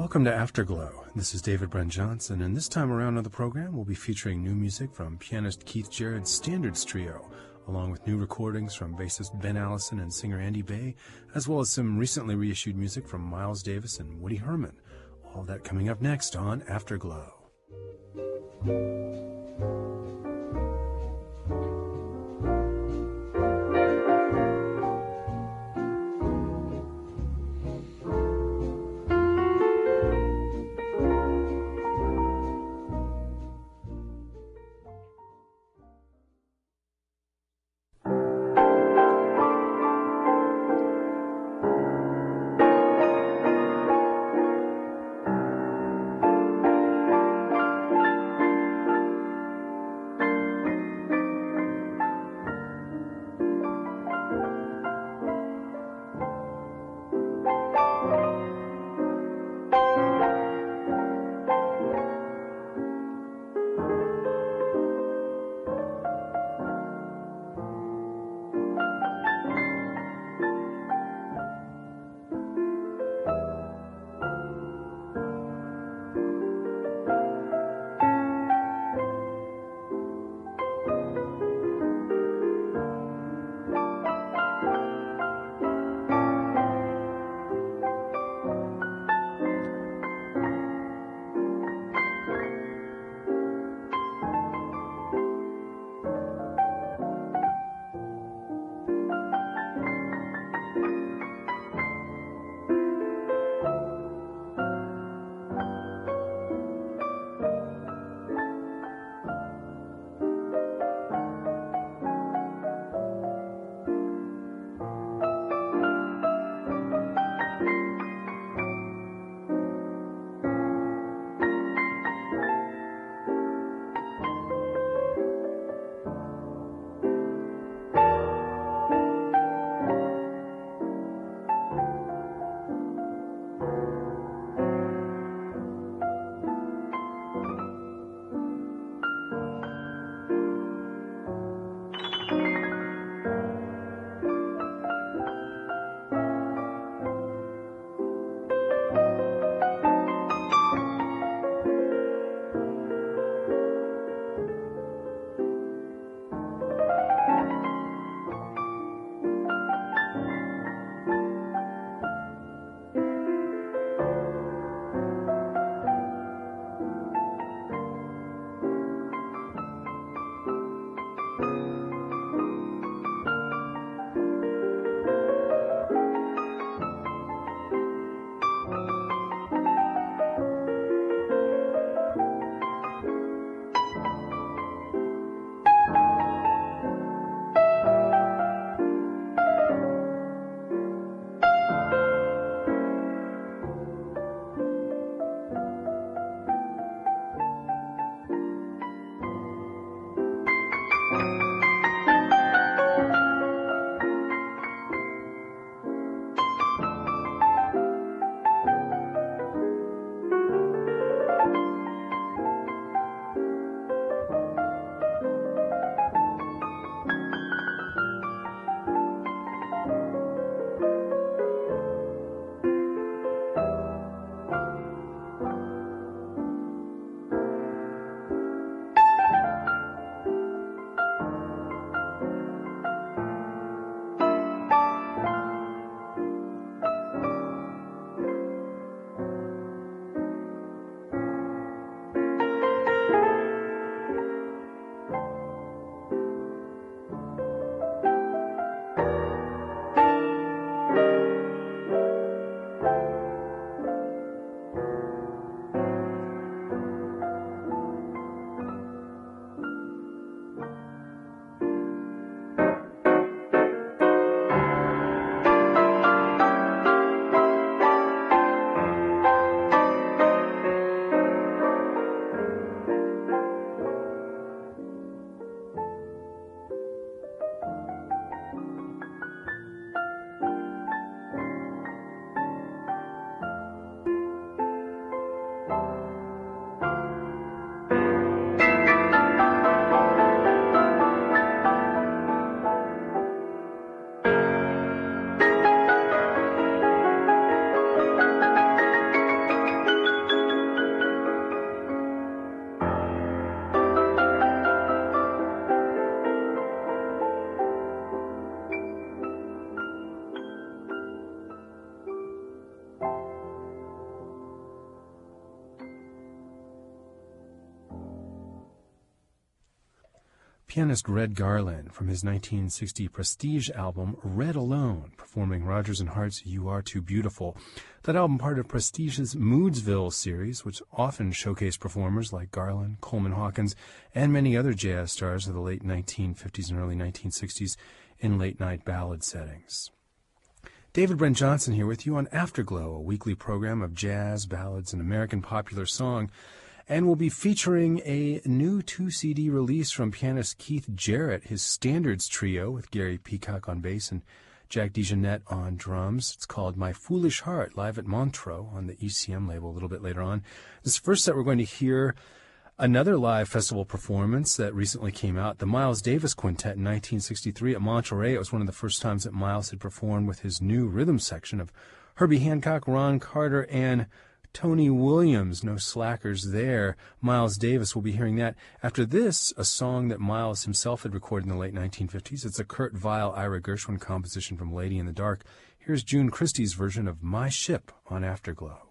Welcome to Afterglow. This is David Brent Johnson, and this time around on the program, we'll be featuring new music from pianist Keith Jarrett's Standards Trio, along with new recordings from bassist Ben Allison and singer Andy Bay, as well as some recently reissued music from Miles Davis and Woody Herman. All that coming up next on Afterglow. pianist Red Garland from his 1960 Prestige album Red Alone, performing Rodgers and Hart's You Are Too Beautiful. That album part of Prestige's Moodsville series, which often showcased performers like Garland, Coleman Hawkins, and many other jazz stars of the late 1950s and early 1960s in late-night ballad settings. David Brent Johnson here with you on Afterglow, a weekly program of jazz, ballads, and American popular song. And we'll be featuring a new 2-CD release from pianist Keith Jarrett, his Standards Trio with Gary Peacock on bass and Jack DeJohnette on drums. It's called My Foolish Heart, live at Montreux on the ECM label a little bit later on. This first set we're going to hear another live festival performance that recently came out, the Miles Davis Quintet in 1963 at Monterey. It was one of the first times that Miles had performed with his new rhythm section of Herbie Hancock, Ron Carter, and Tony Williams. No slackers there. Miles Davis, we'll be hearing that. After this, a song that Miles himself had recorded in the late 1950s. It's a Kurt Weill, Ira Gershwin composition from Lady in the Dark. Here's June Christie's version of My Ship on Afterglow.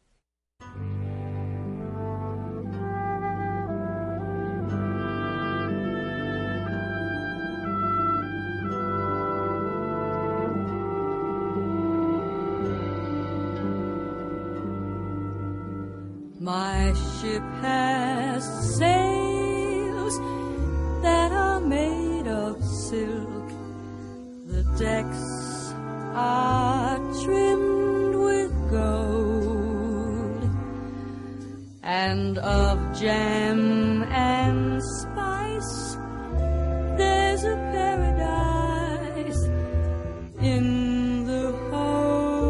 My ship has sails that are made of silk. The decks are trimmed with gold, and of jam and spice there's a paradise in the hold.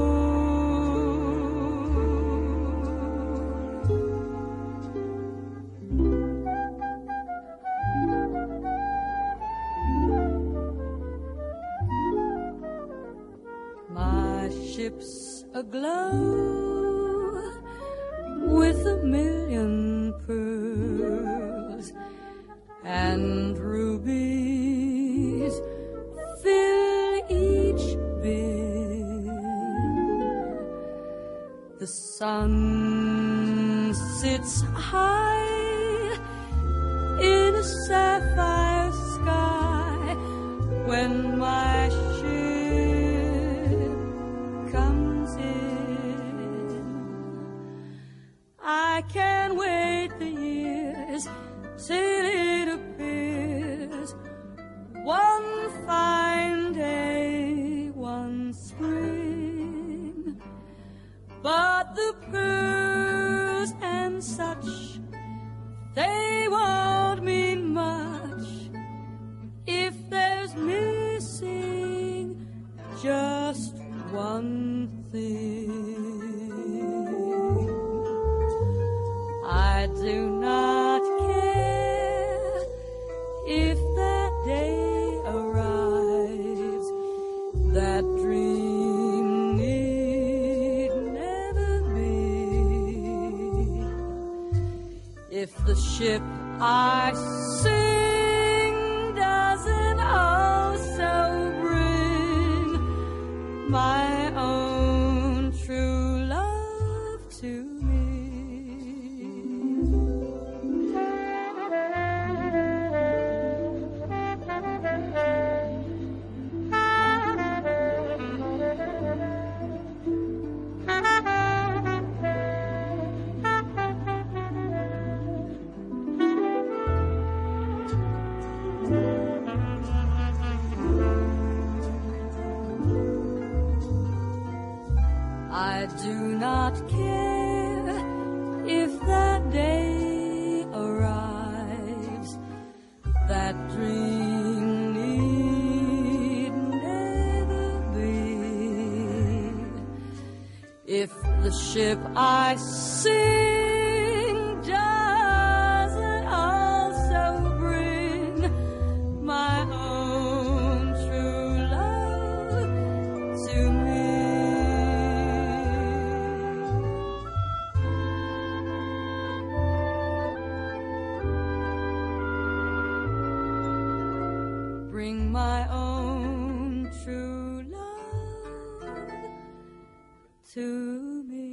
Ship's aglow with a million pearls and rubies fill each bin. The sun sits high in a sapphire sky when my I can't wait the years till it appears one fine day, one spring. But the pearls and such, they won't mean much if there's missing just one thing. I do not care if that day arrives. That dream need never be. If the ship I sing doesn't also bring my own true love to me. I do not care if that day arrives. That dream need never be. If the ship I sing doesn't also bring my own true love to me. Bring my own true love to me.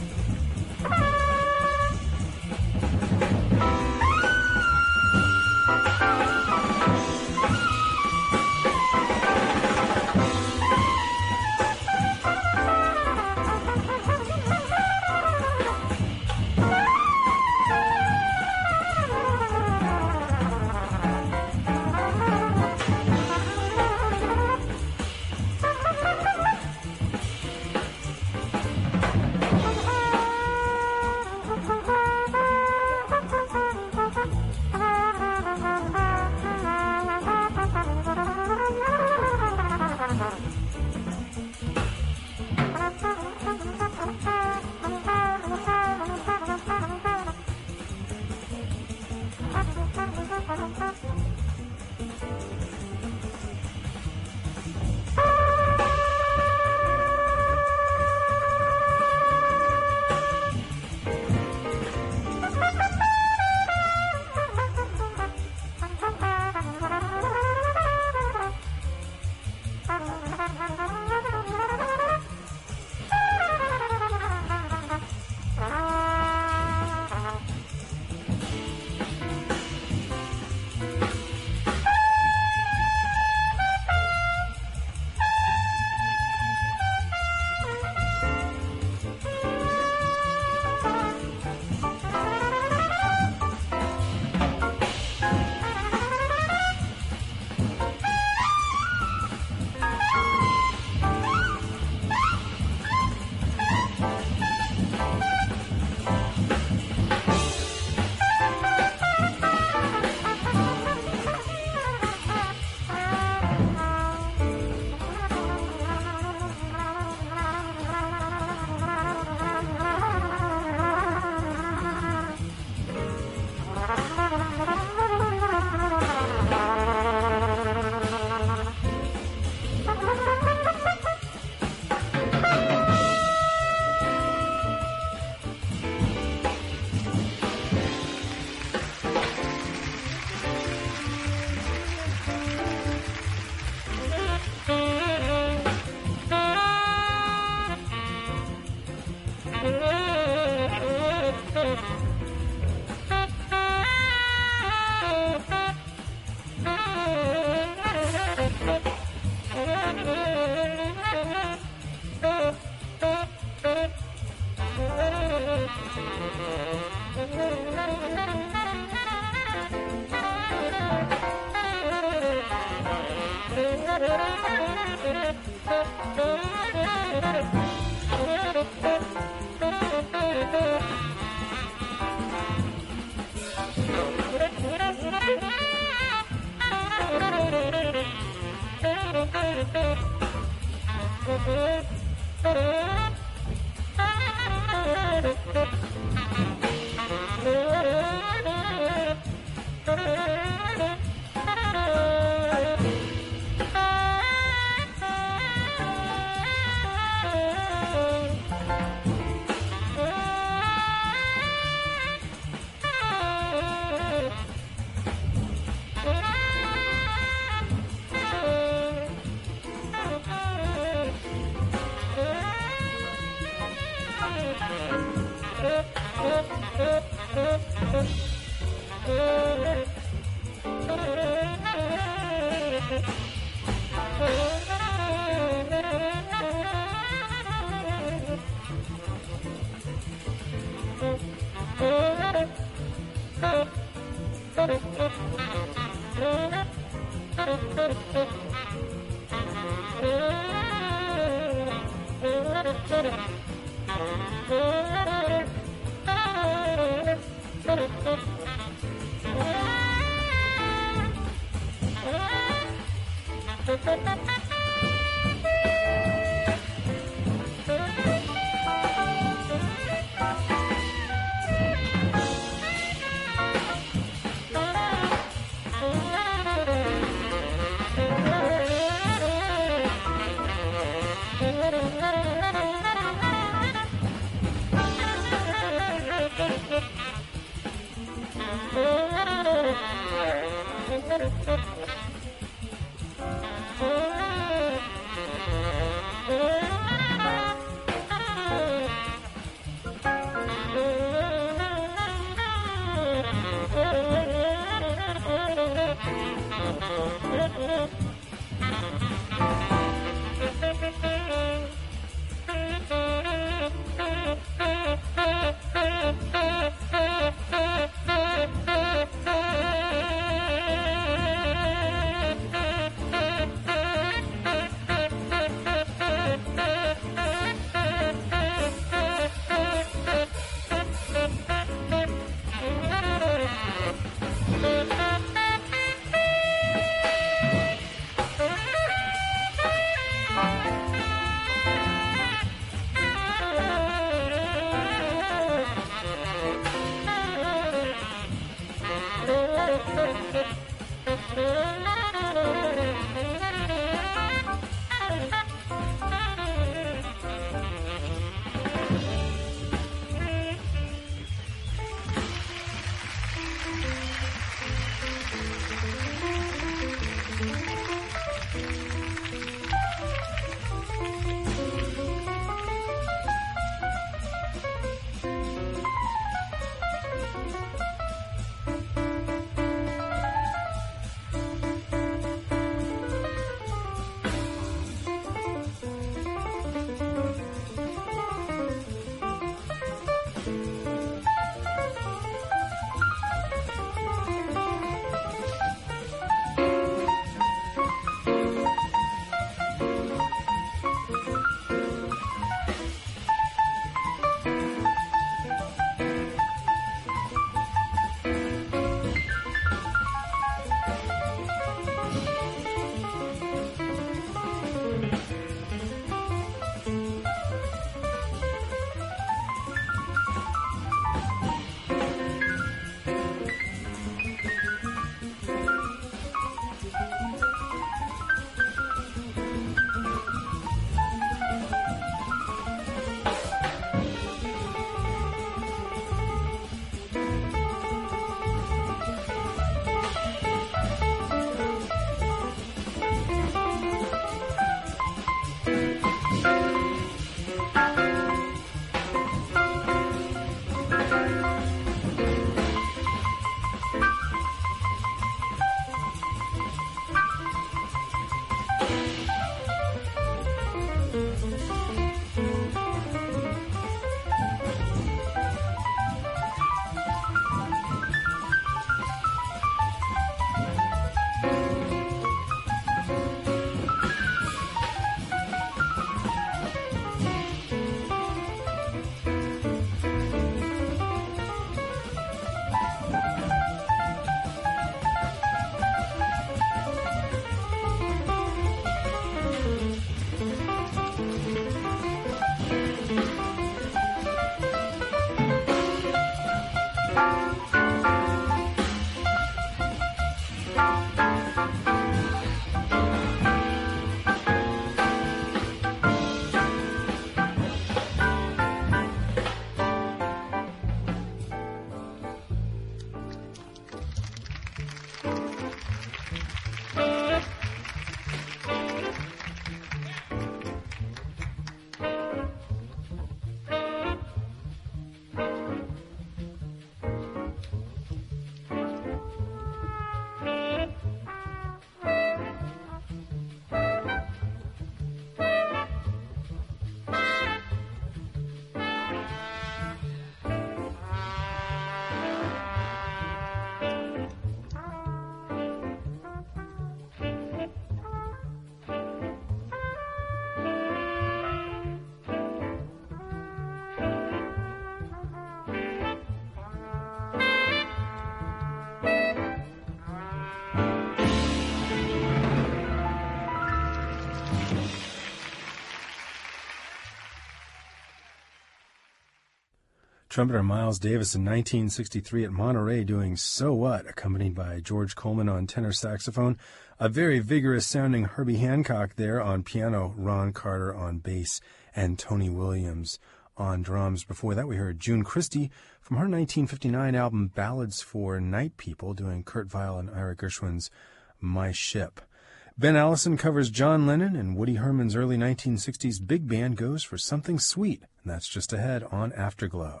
trumpeter Miles Davis in 1963 at Monterey doing So What, accompanied by George Coleman on tenor saxophone. A very vigorous-sounding Herbie Hancock there on piano, Ron Carter on bass, and Tony Williams on drums. Before that, we heard June Christy from her 1959 album Ballads for Night People doing Kurt Weill and Ira Gershwin's My Ship. Ben Allison covers John Lennon, and Woody Herman's early 1960s big band goes for Something Sweet, and that's just ahead on Afterglow.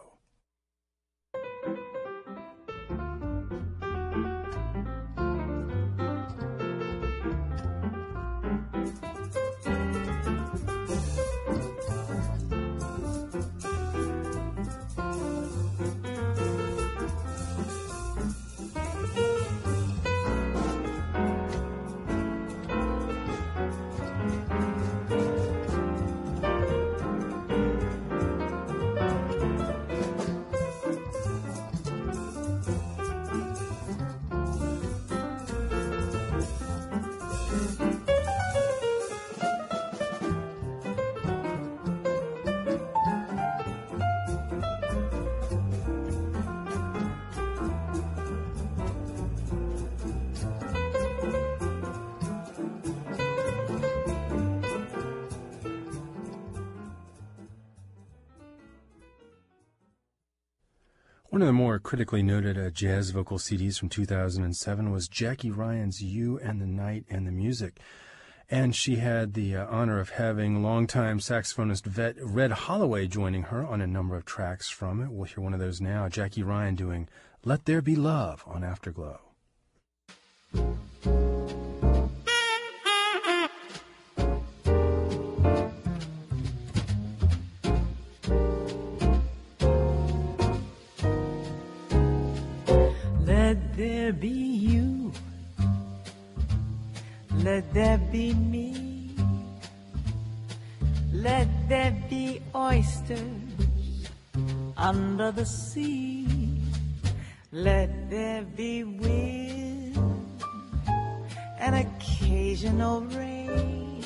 One of the more critically noted jazz vocal CDs from 2007 was Jackie Ryan's You and the Night and the Music. And she had the honor of having longtime saxophonist vet Red Holloway joining her on a number of tracks from it. We'll hear one of those now. Jackie Ryan doing Let There Be Love on Afterglow. Let there be you, let there be me, let there be oysters under the sea, let there be wind and occasional rain,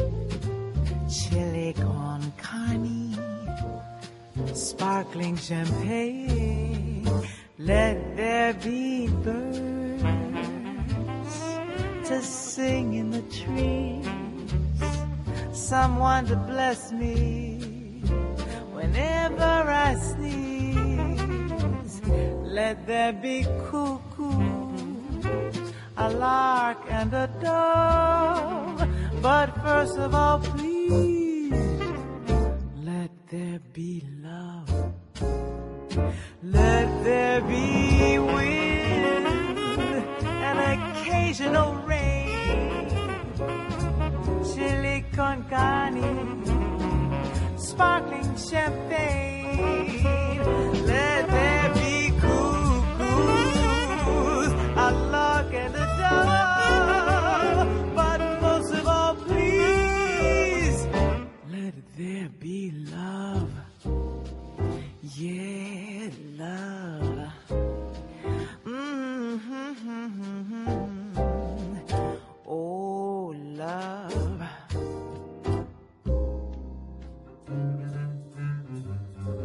chili con carne, sparkling champagne. Let there be birds to sing in the trees, someone to bless me whenever I sneeze. Let there be cuckoos, a lark and a dove, but first of all, please, let there be love. Let there be wind and occasional rain, chili con carne, sparkling champagne. Let there be cuckoos, a lark and a dove, but most of all, please, let there be love. Yeah, love. Oh, love.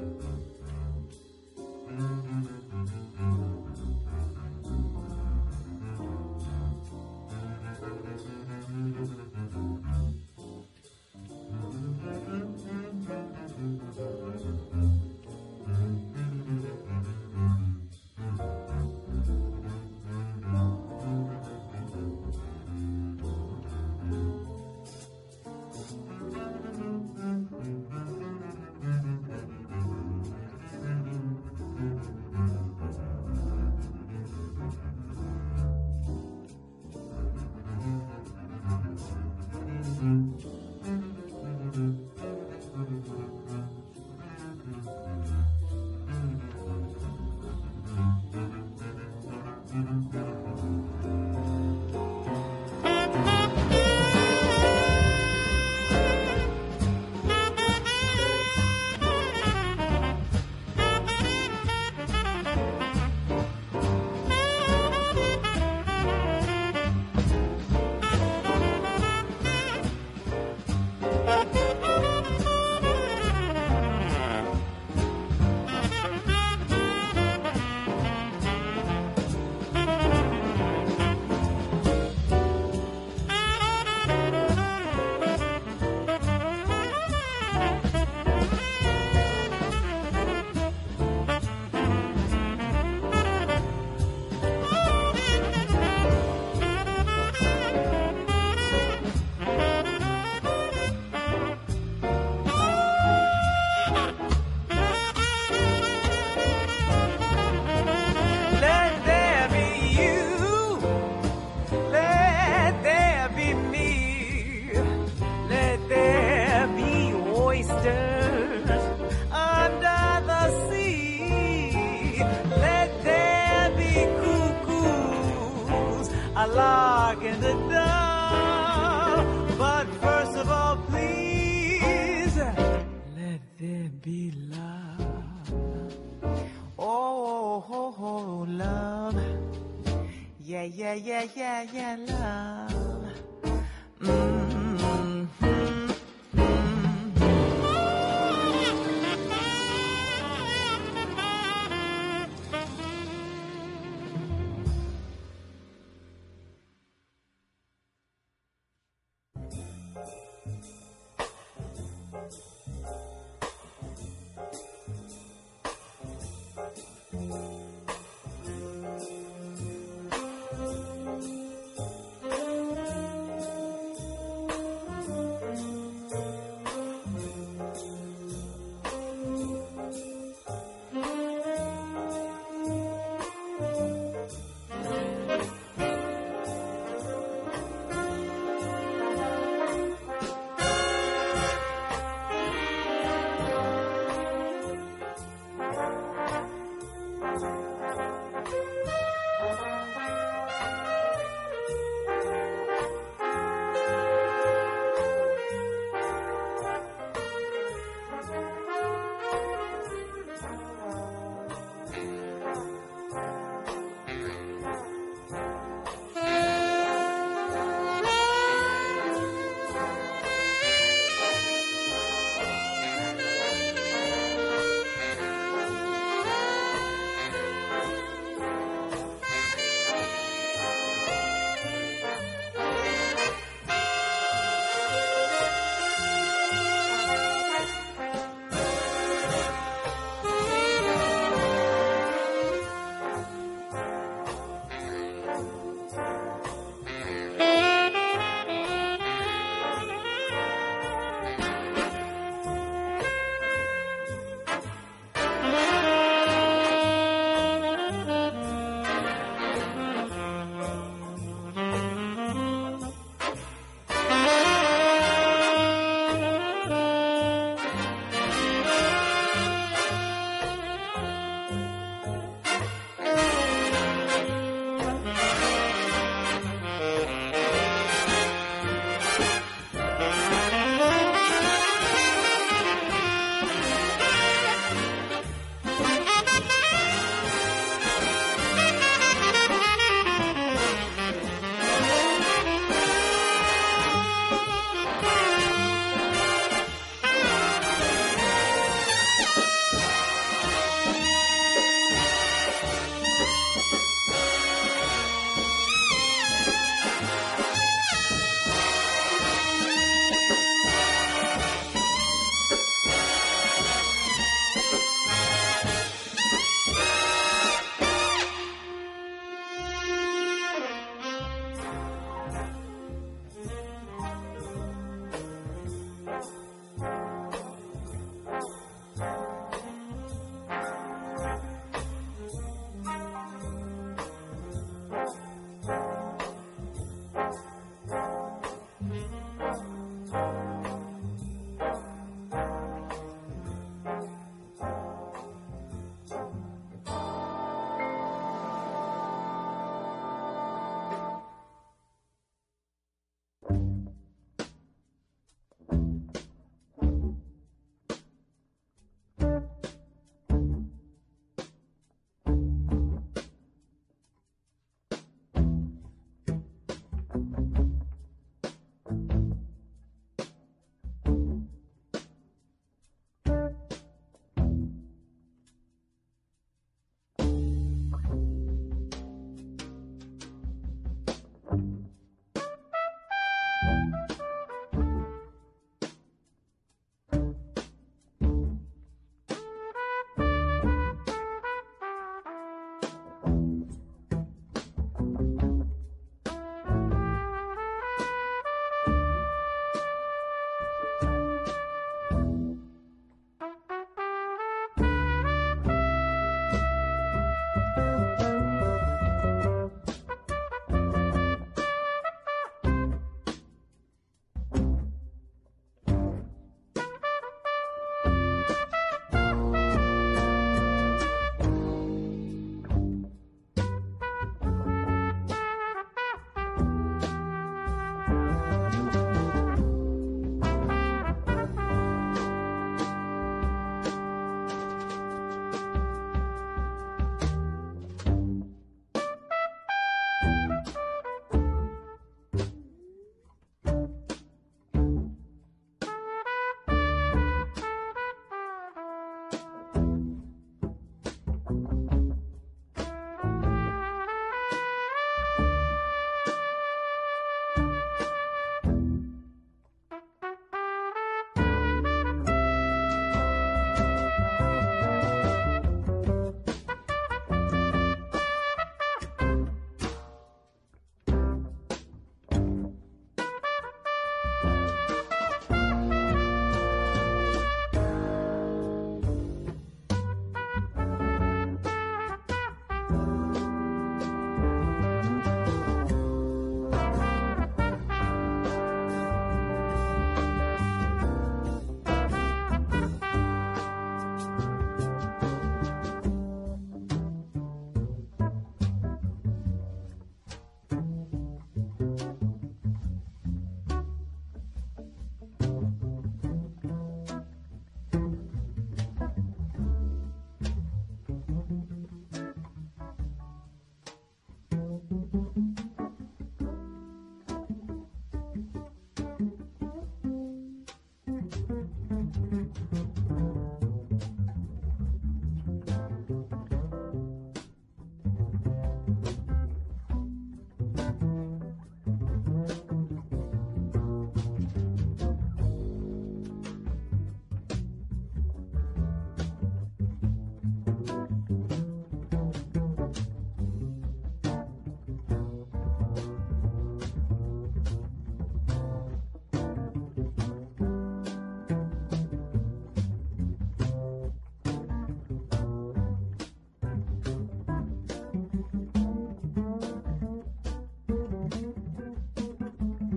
the door. But first of all, please, let there be love. Oh, love. Yeah, love.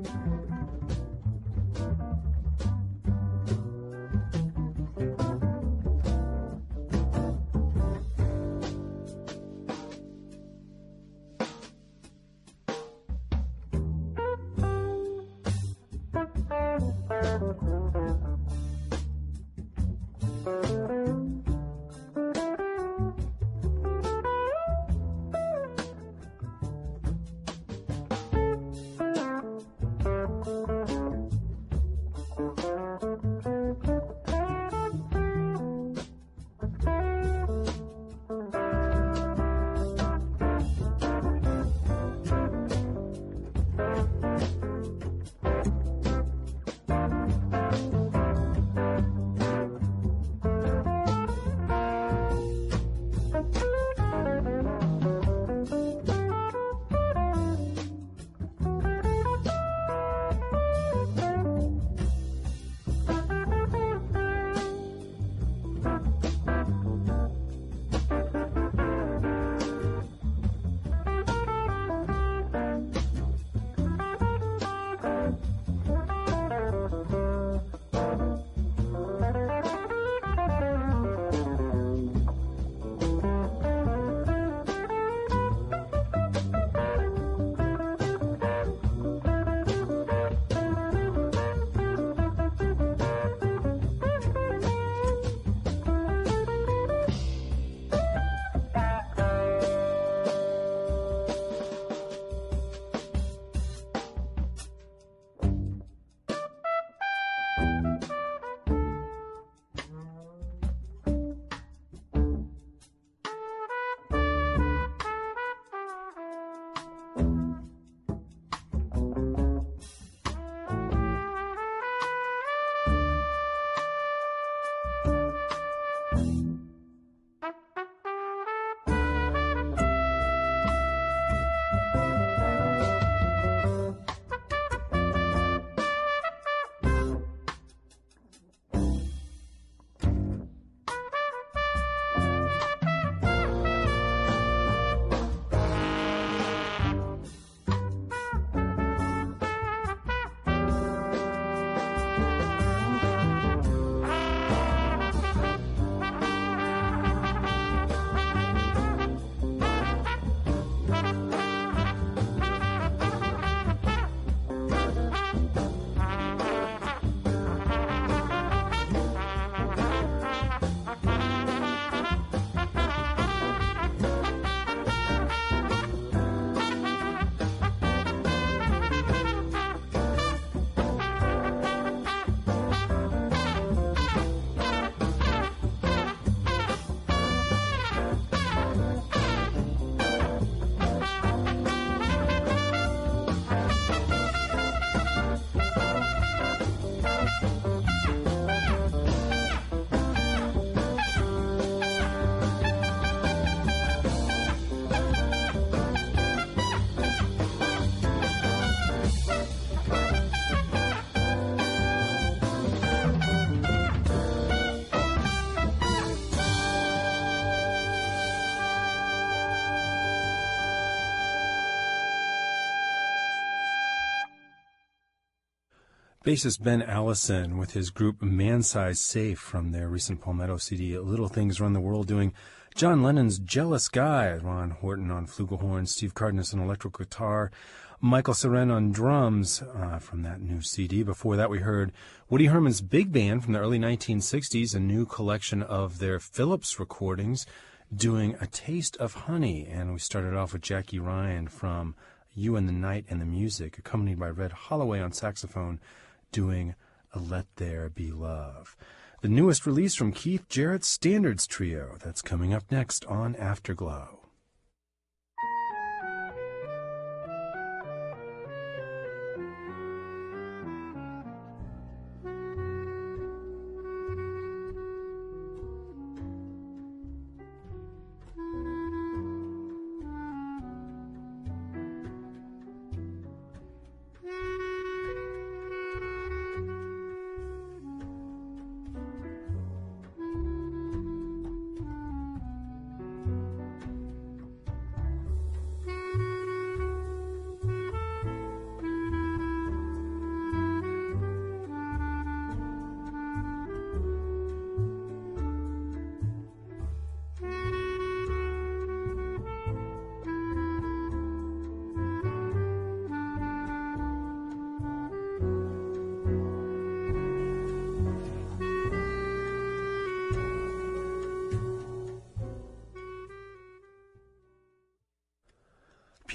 Bassist Ben Allison with his group Man Size Safe from their recent Palmetto CD, Little Things Run the World, doing John Lennon's Jealous Guy, Ron Horton on flugelhorn, Steve Cardenas on electric guitar, Michael Seren on drums from that new CD. Before that, we heard Woody Herman's Big Band from the early 1960s, a new collection of their Phillips recordings, doing A Taste of Honey. And we started off with Jackie Ryan from You and the Night and the Music, accompanied by Red Holloway on saxophone, doing a Let There Be Love. The newest release from Keith Jarrett's Standards Trio. That's coming up next on Afterglow.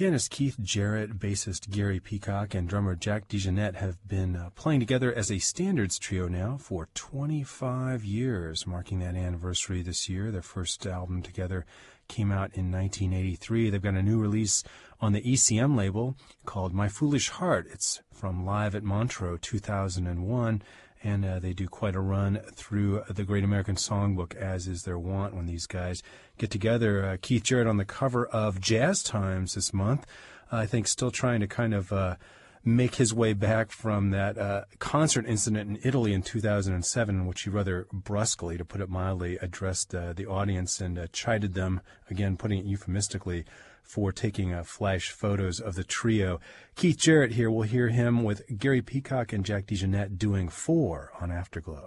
Pianist Keith Jarrett, bassist Gary Peacock, and drummer Jack DeJohnette have been playing together as a standards trio now for 25 years, marking that anniversary this year. Their first album together came out in 1983. They've got a new release on the ECM label called My Foolish Heart. It's from Live at Montreux 2001. And they do quite a run through the Great American Songbook, as is their wont when these guys get together. Keith Jarrett on the cover of Jazz Times this month, I think still trying to kind of make his way back from that concert incident in Italy in 2007, in which he rather brusquely, to put it mildly, addressed the audience and chided them, again putting it euphemistically, for taking flash photos of the trio. Keith Jarrett here, we'll hear him with Gary Peacock and Jack DeJohnette doing 4 on Afterglow.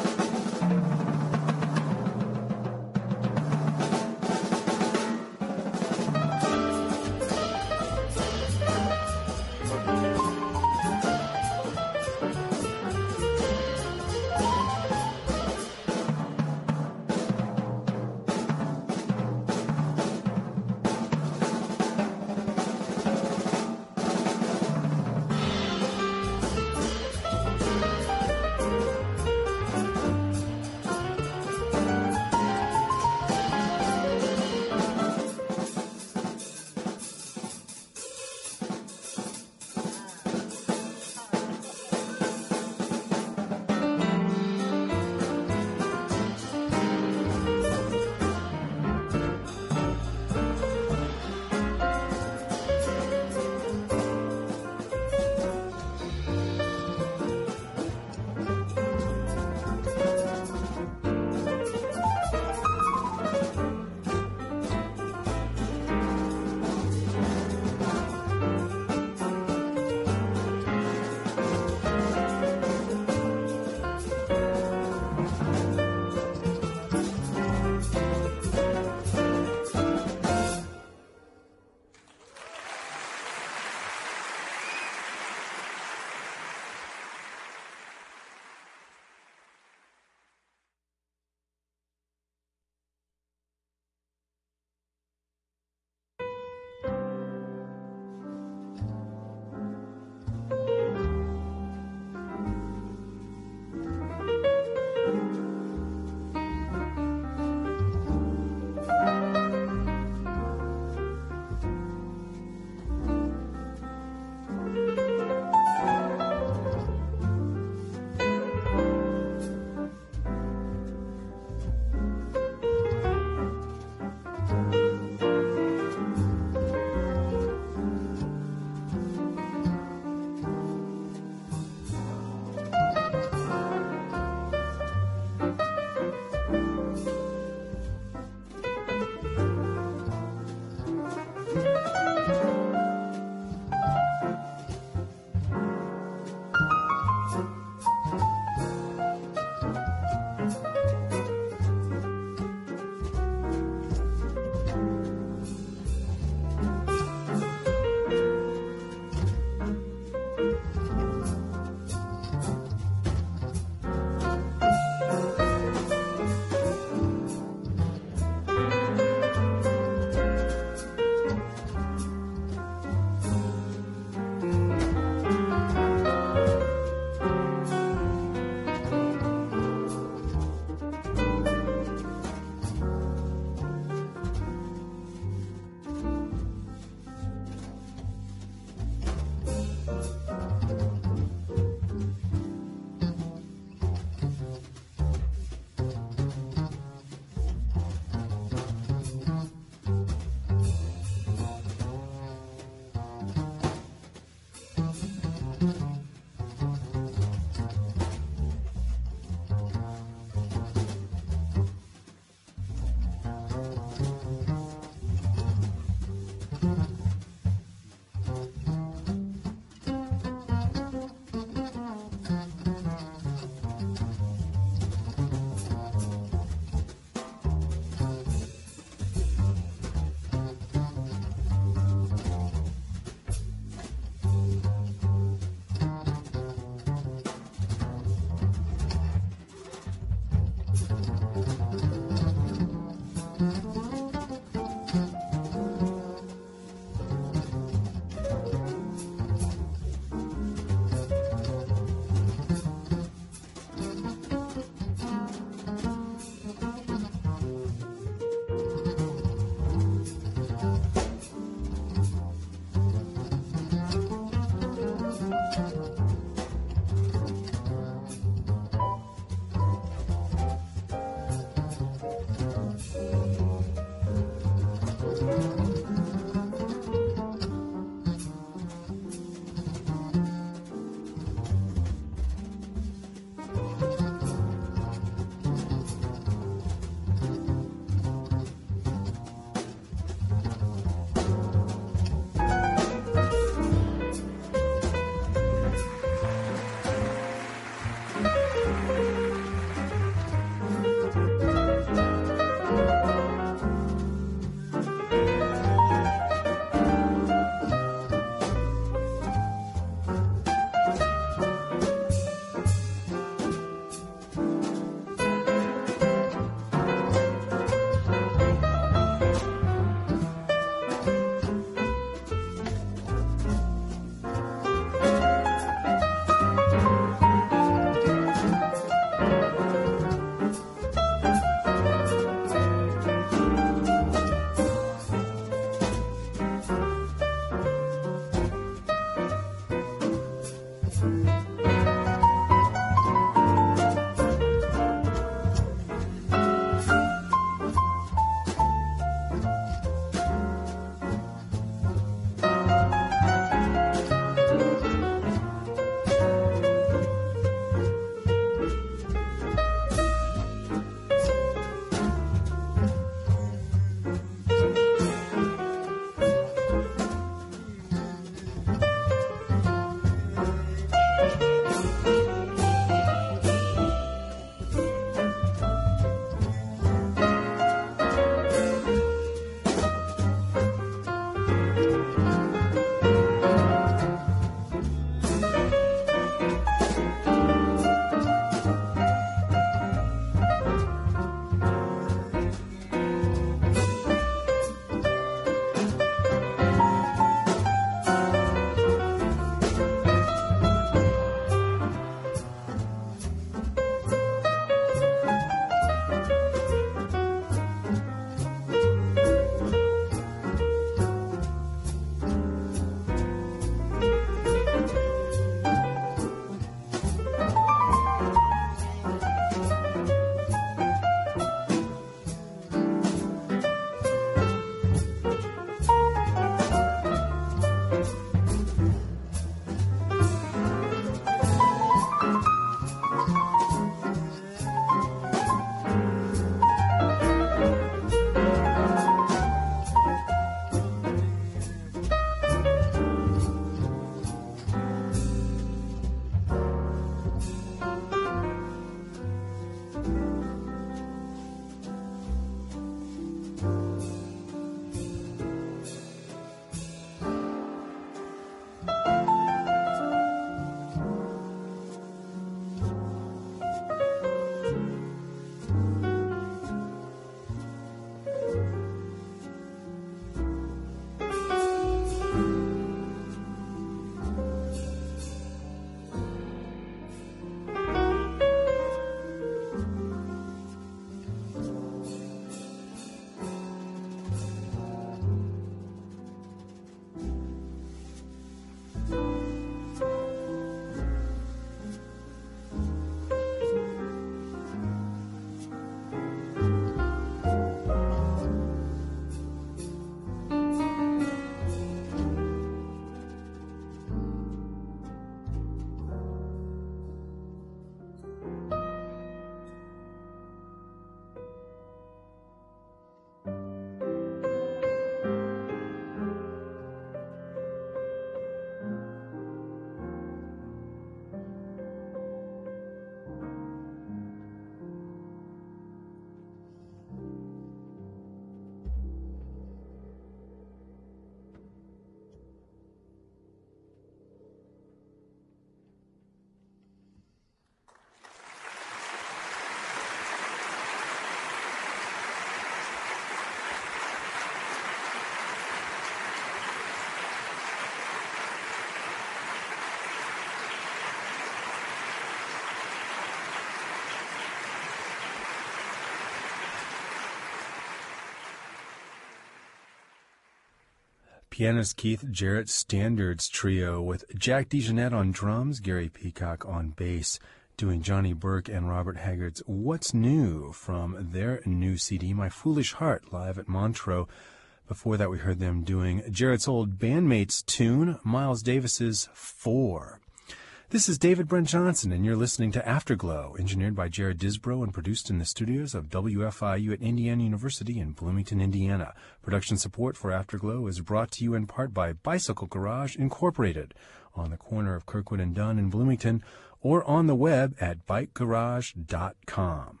Pianist Keith Jarrett Standards Trio with Jack DeJohnette on drums, Gary Peacock on bass, doing Johnny Burke and Robert Haggard's What's New from their new CD, My Foolish Heart, live at Montreux. Before that, we heard them doing Jarrett's old bandmate's tune, Miles Davis's 4. This is David Brent Johnson, and you're listening to Afterglow, engineered by Jared Disbrow and produced in the studios of WFIU at Indiana University in Bloomington, Indiana. Production support for Afterglow is brought to you in part by Bicycle Garage Incorporated, on the corner of Kirkwood and Dunn in Bloomington, or on the web at bikegarage.com.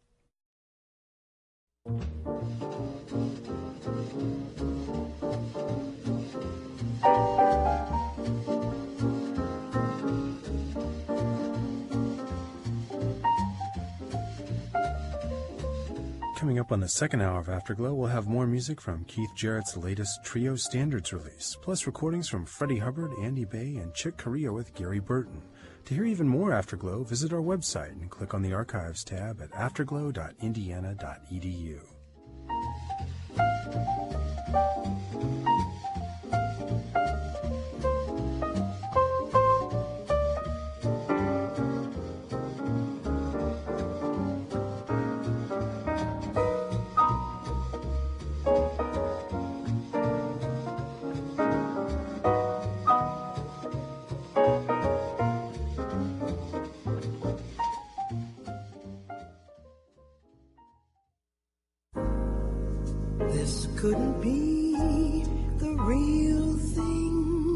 Coming up on the second hour of Afterglow, we'll have more music from Keith Jarrett's latest Trio Standards release, plus recordings from Freddie Hubbard, Andy Bay, and Chick Corea with Gary Burton. To hear even more Afterglow, visit our website and click on the Archives tab at afterglow.indiana.edu. This couldn't be the real thing.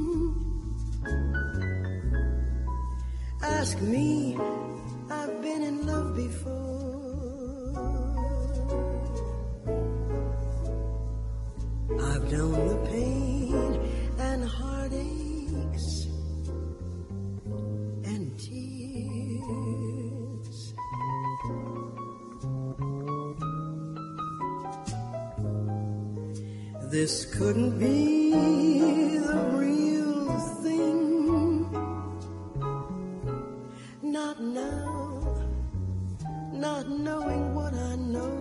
Ask me, I've been in love before. I've known the pain and heartaches and tears. This couldn't be the real thing. Not now, not knowing what I know.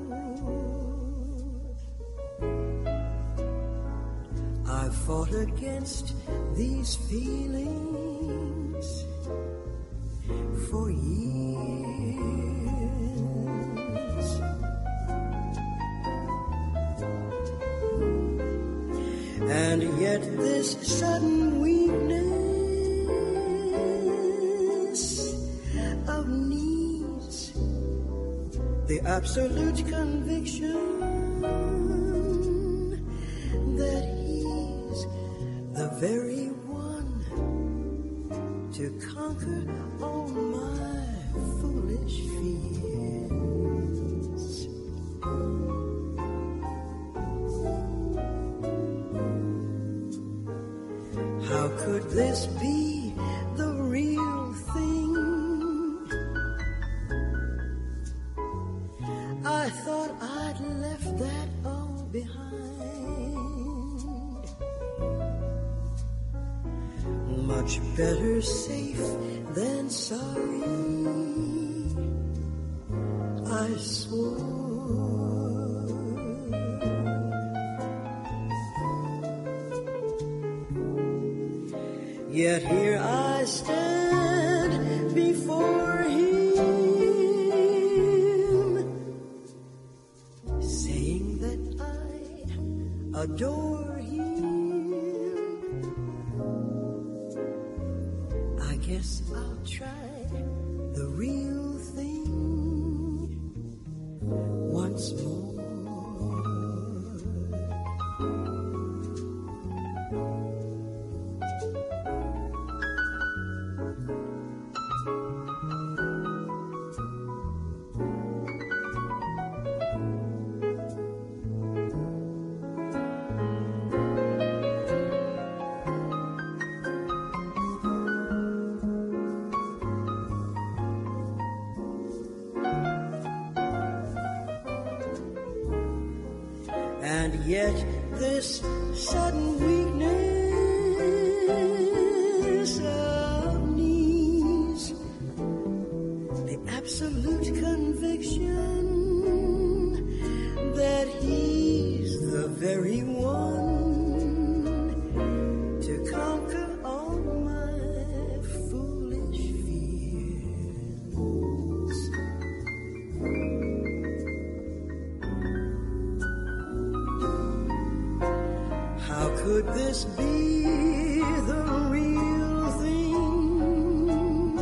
I've fought against these feelings for years. And yet this sudden weakness of needs, the absolute conviction that he's the very one to conquer all my foolish fears. How could this be the real thing? I thought I'd left that all behind. Much better safe than sorry, I swore. Yet here I stand before him, saying that I adore him. I guess I'll try the real thing once more. And yet this sudden weakness of knees, the absolute conviction that he's the very one could this be the real thing?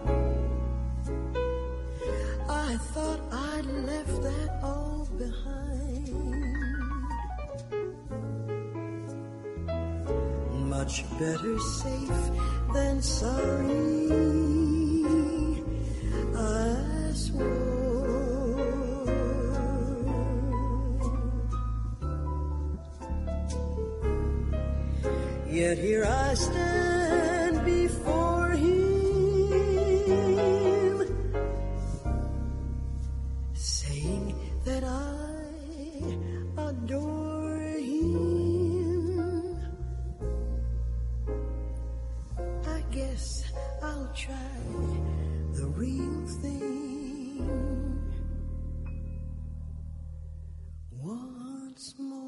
I thought I'd left that all behind. Much better safe than sorry, I swore. Yet here I stand before him, saying that I adore him. I guess I'll try the real thing once more.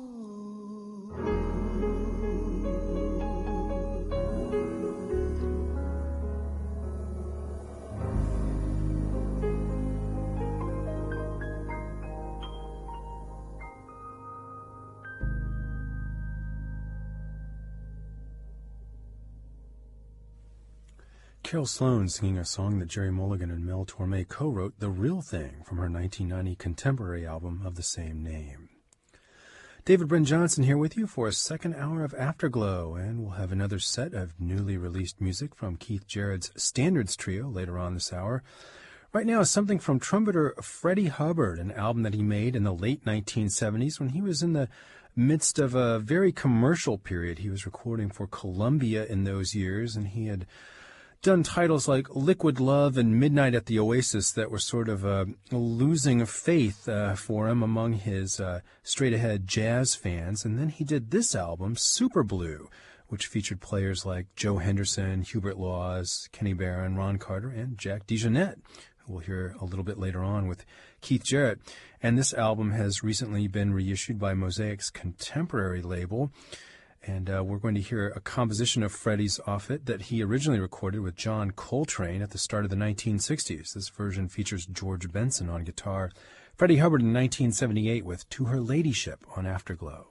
Carol Sloan singing a song that Jerry Mulligan and Mel Torme co-wrote, The Real Thing, from her 1990 contemporary album of the same name. David Bryn Johnson here with you for a second hour of Afterglow, and we'll have another set of newly released music from Keith Jarrett's Standards Trio later on this hour. Right now is something from trumpeter Freddie Hubbard, an album that he made in the late 1970s when he was in the midst of a very commercial period. He was recording for Columbia in those years, and he had done titles like Liquid Love and Midnight at the Oasis that were sort of losing faith for him among his straight-ahead jazz fans. And then he did this album, Super Blue, which featured players like Joe Henderson, Hubert Laws, Kenny Barron, Ron Carter, and Jack DeJohnette, who we'll hear a little bit later on with Keith Jarrett. And this album has recently been reissued by Mosaic's contemporary label. And we're going to hear a composition of Freddie's off it that he originally recorded with John Coltrane at the start of the 1960s. This version features George Benson on guitar. Freddie Hubbard in 1978 with To Her Ladyship on Afterglow.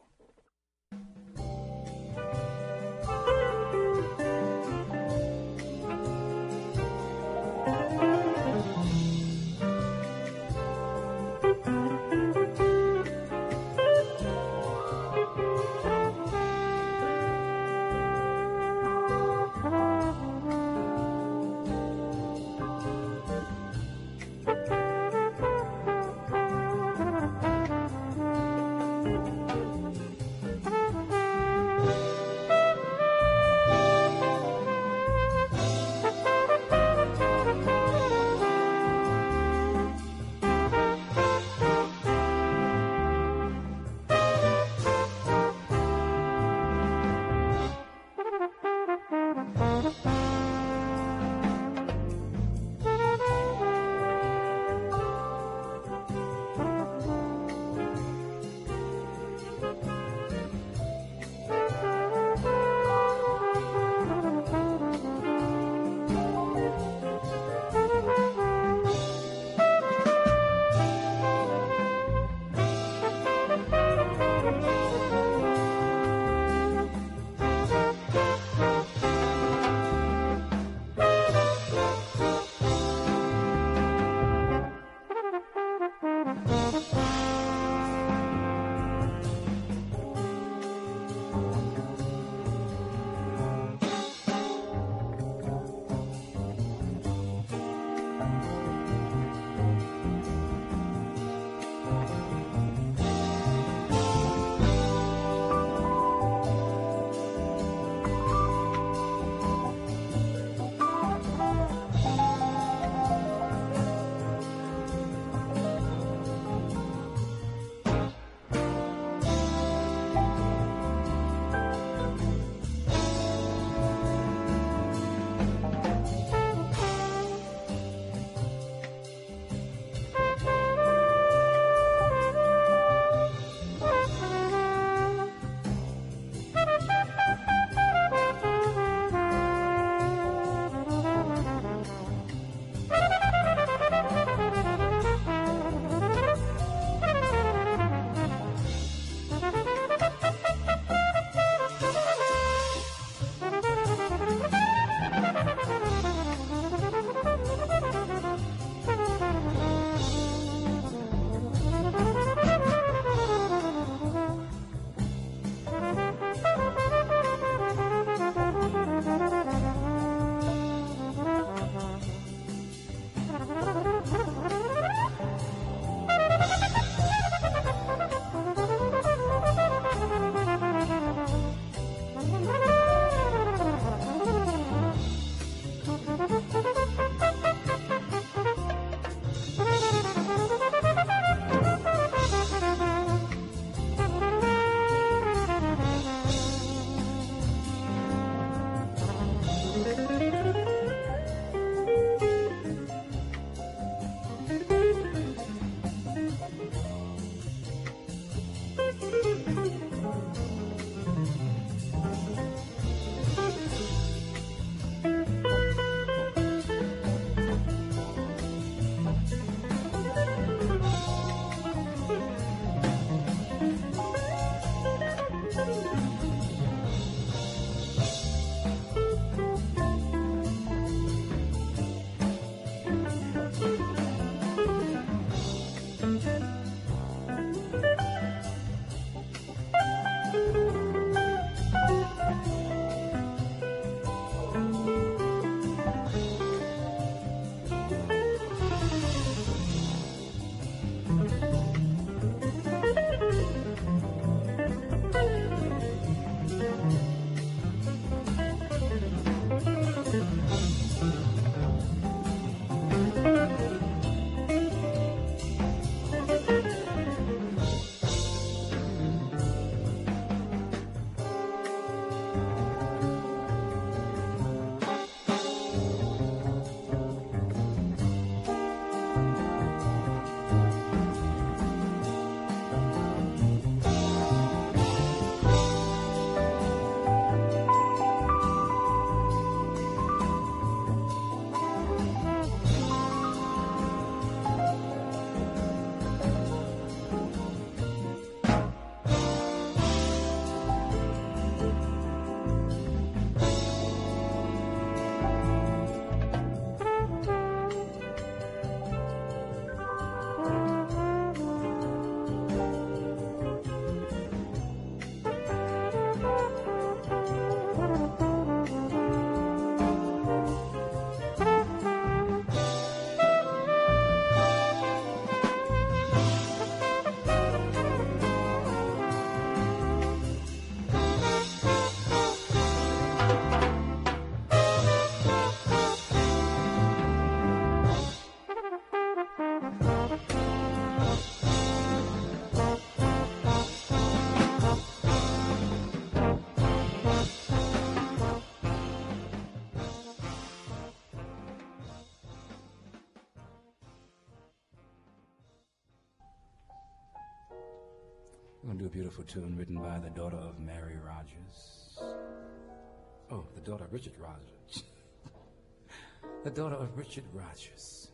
a beautiful tune written by the daughter of Mary Rogers. Oh, the daughter of Richard Rogers. The daughter of Richard Rogers.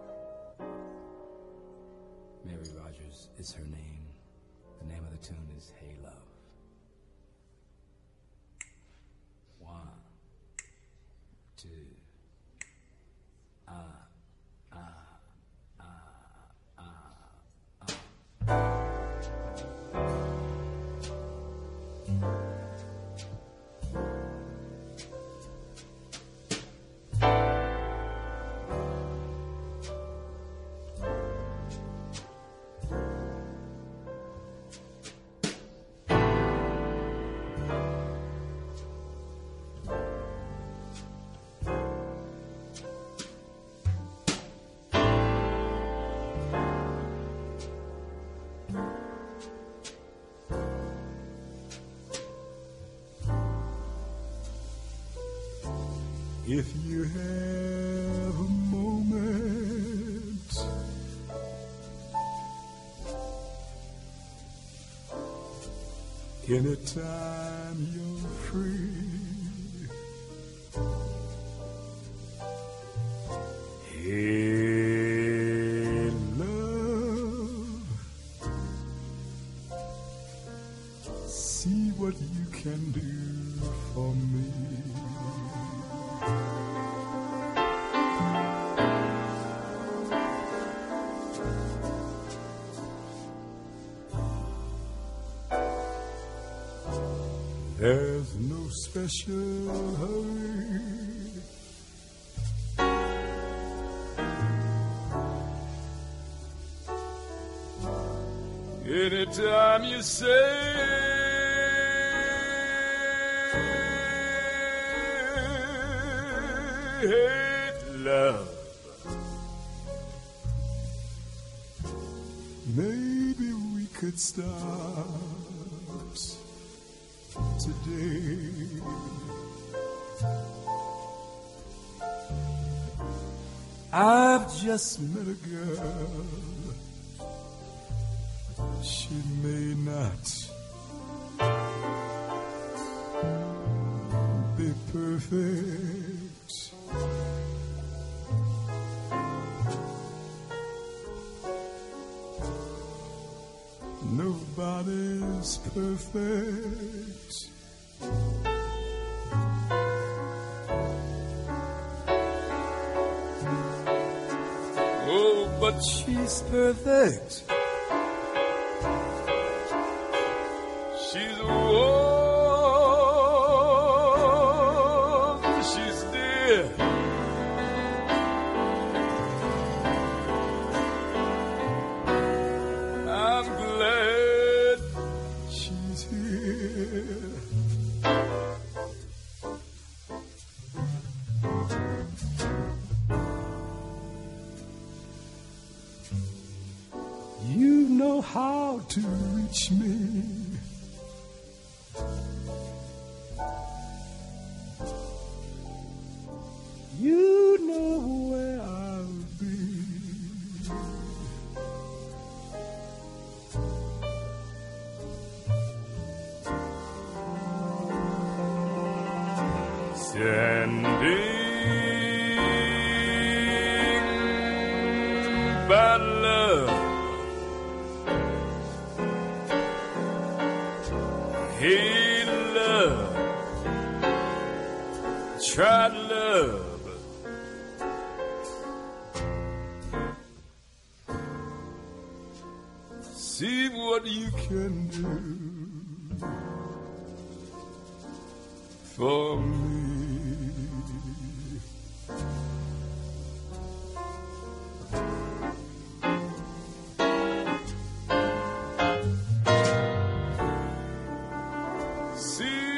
Mary Rogers is her name. The name of the tune is Hey Love. 1, 2, If you have a moment, anytime you're free, hey love, see what you can do for me. There's no special hurry. Anytime you say hey, love, maybe we could start today. I've just met a girl. She may not be perfect, nobody's perfect. Oh, but she's perfect. She's warm, she's dear. I'm glad she's here. You know how to reach me. You know where I'll be. Standing by love. Hey, love. Try love. See what you can do for me. See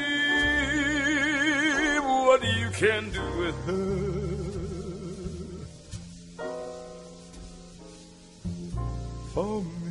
what you can do with her. For me.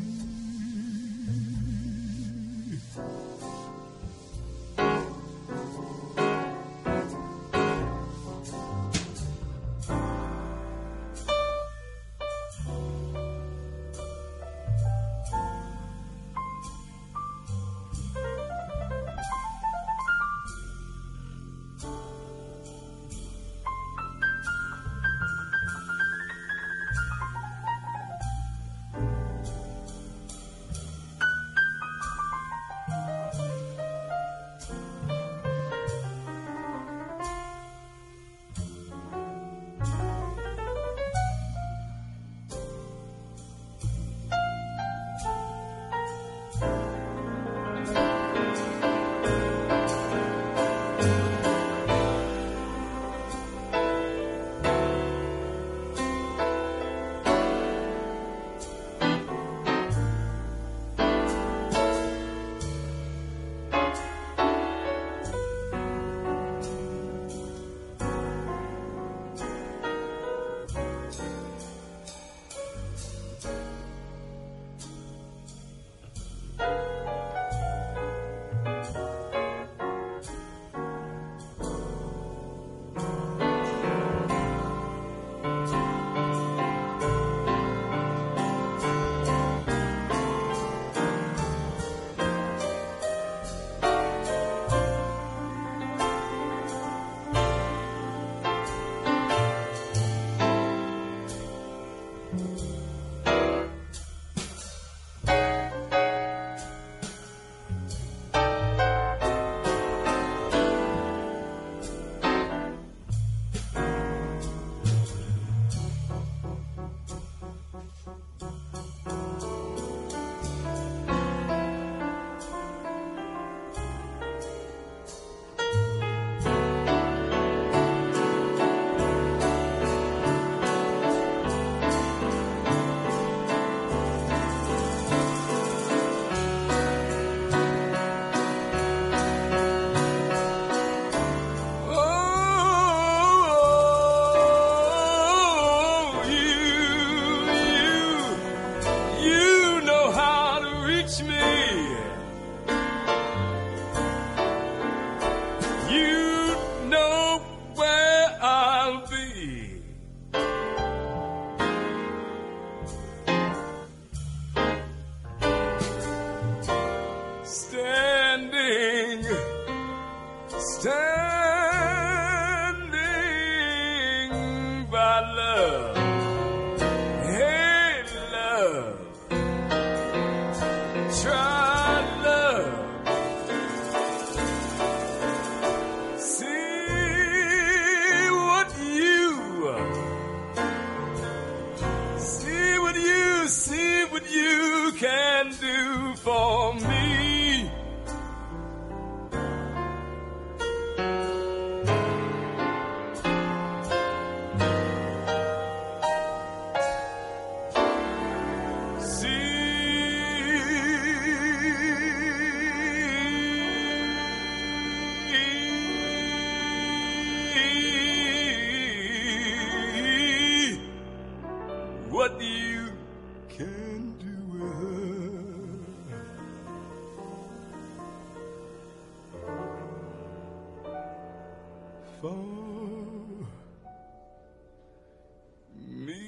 standing by love. Hey, love, try love. See what you can do for me. What you can do with her. For me.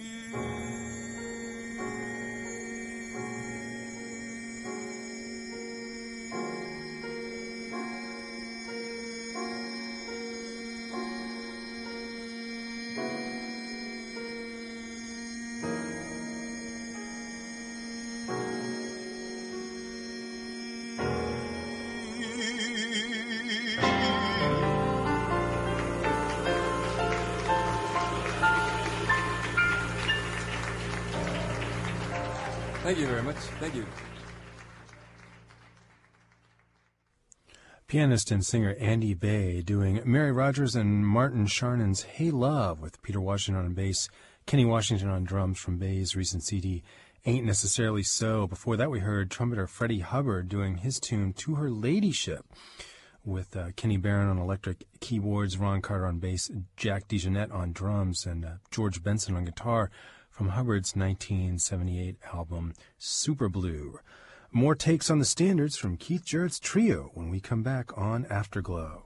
Thank you very much. Thank you. Pianist and singer Andy Bay doing Mary Rodgers and Martin Charnin's Hey Love with Peter Washington on bass, Kenny Washington on drums from Bay's recent CD, Ain't Necessarily So. Before that we heard trumpeter Freddie Hubbard doing his tune To Her Ladyship with Kenny Barron on electric keyboards, Ron Carter on bass, Jack DeJohnette on drums, and George Benson on guitar from Hubbard's 1978 album Super Blue. More takes on the standards from Keith Jarrett's trio when we come back on Afterglow.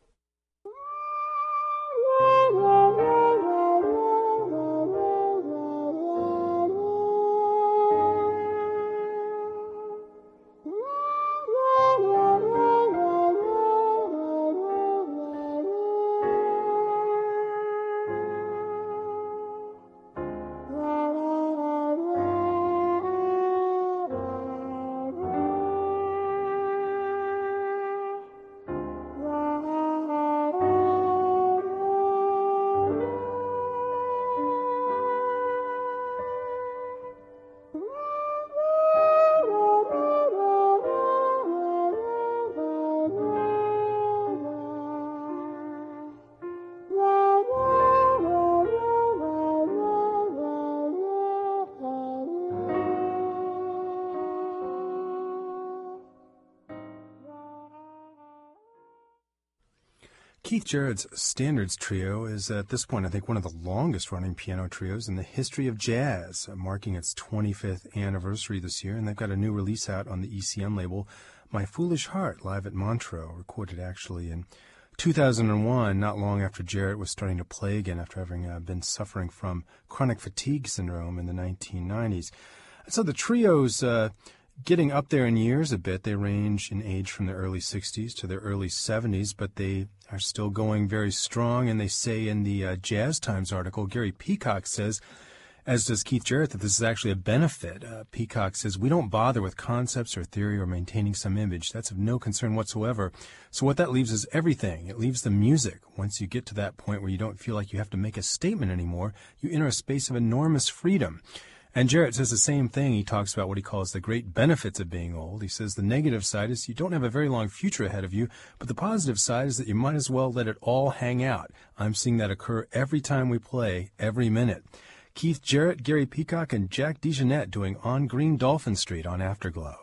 Keith Jarrett's Standards Trio is, at this point, I think one of the longest-running piano trios in the history of jazz, marking its 25th anniversary this year, and they've got a new release out on the ECM label, My Foolish Heart, live at Montreux, recorded actually in 2001, not long after Jarrett was starting to play again after having been suffering from chronic fatigue syndrome in the 1990s. And so the trio's getting up there in years a bit. They range in age from the early 60s to the early 70s, but they are still going very strong. And they say in the Jazz Times article, Gary Peacock says, as does Keith Jarrett, that this is actually a benefit. Peacock says, we don't bother with concepts or theory or maintaining some image. That's of no concern whatsoever. So what that leaves is everything. It leaves the music. Once you get to that point where you don't feel like you have to make a statement anymore, you enter a space of enormous freedom. And Jarrett says the same thing. He talks about what he calls the great benefits of being old. He says the negative side is you don't have a very long future ahead of you, but the positive side is that you might as well let it all hang out. I'm seeing that occur every time we play, every minute. Keith Jarrett, Gary Peacock, and Jack DeJohnette doing On Green Dolphin Street on Afterglow.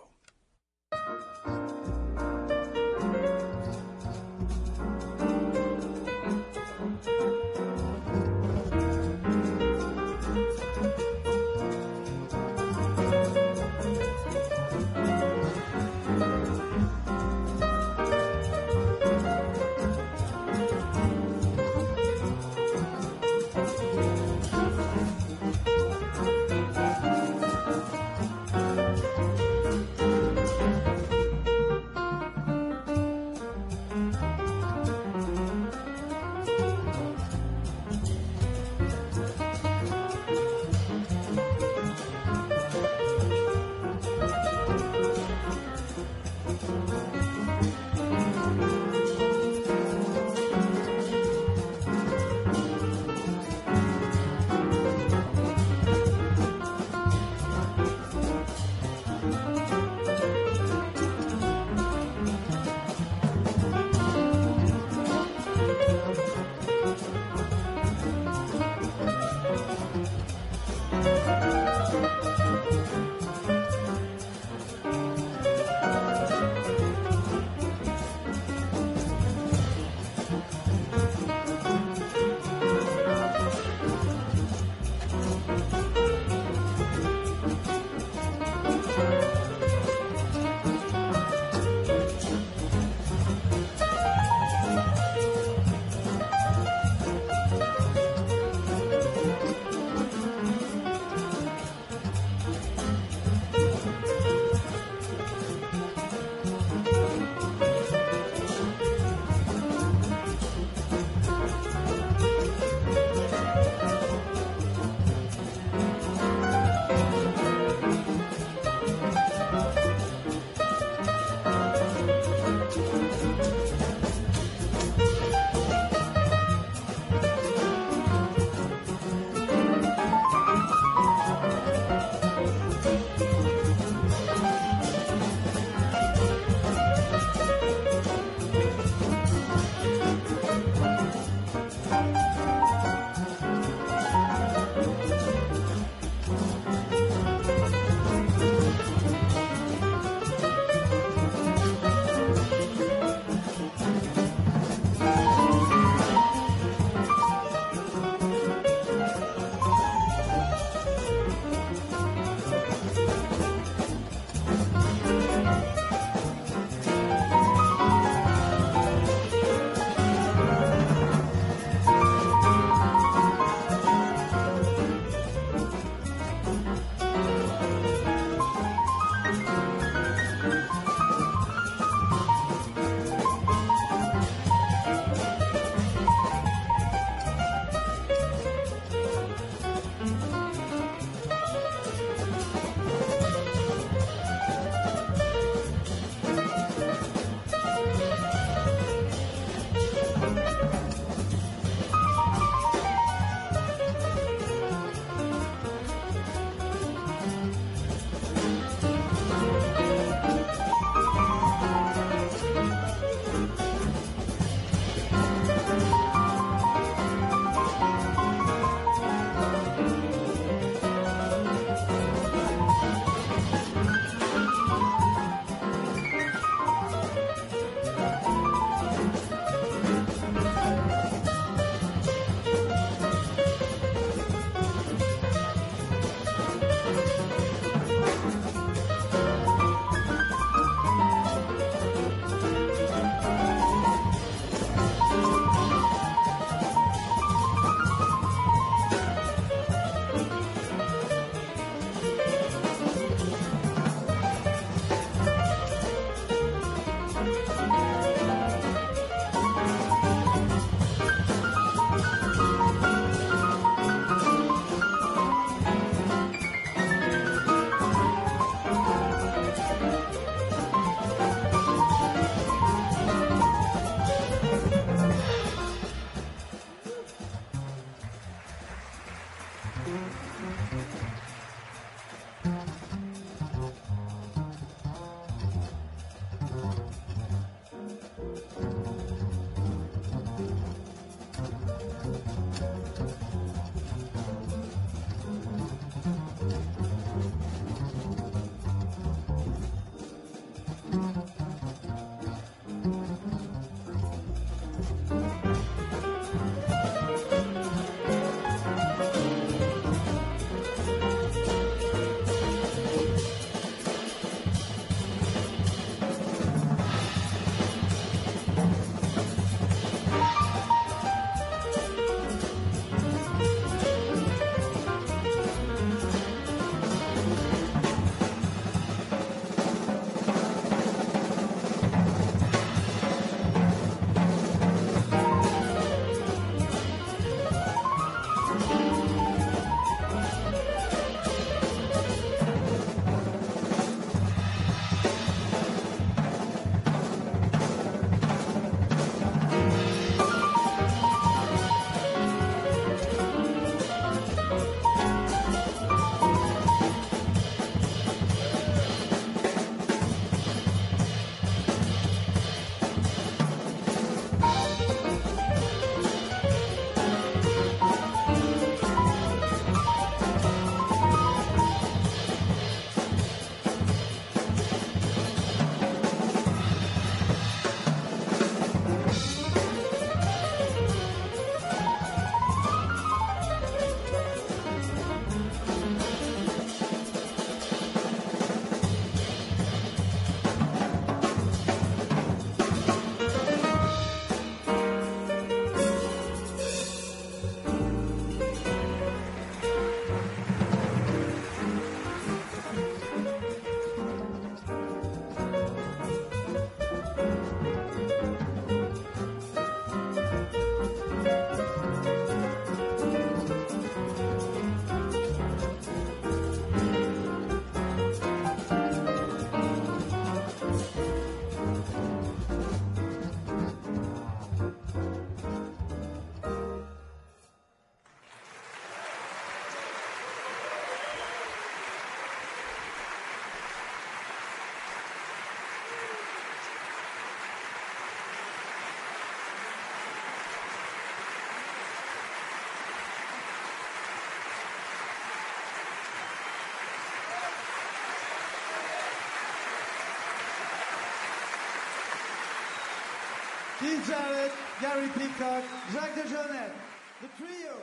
Keith Jarrett, Gary Peacock, Jacques DeJohnette, the trio.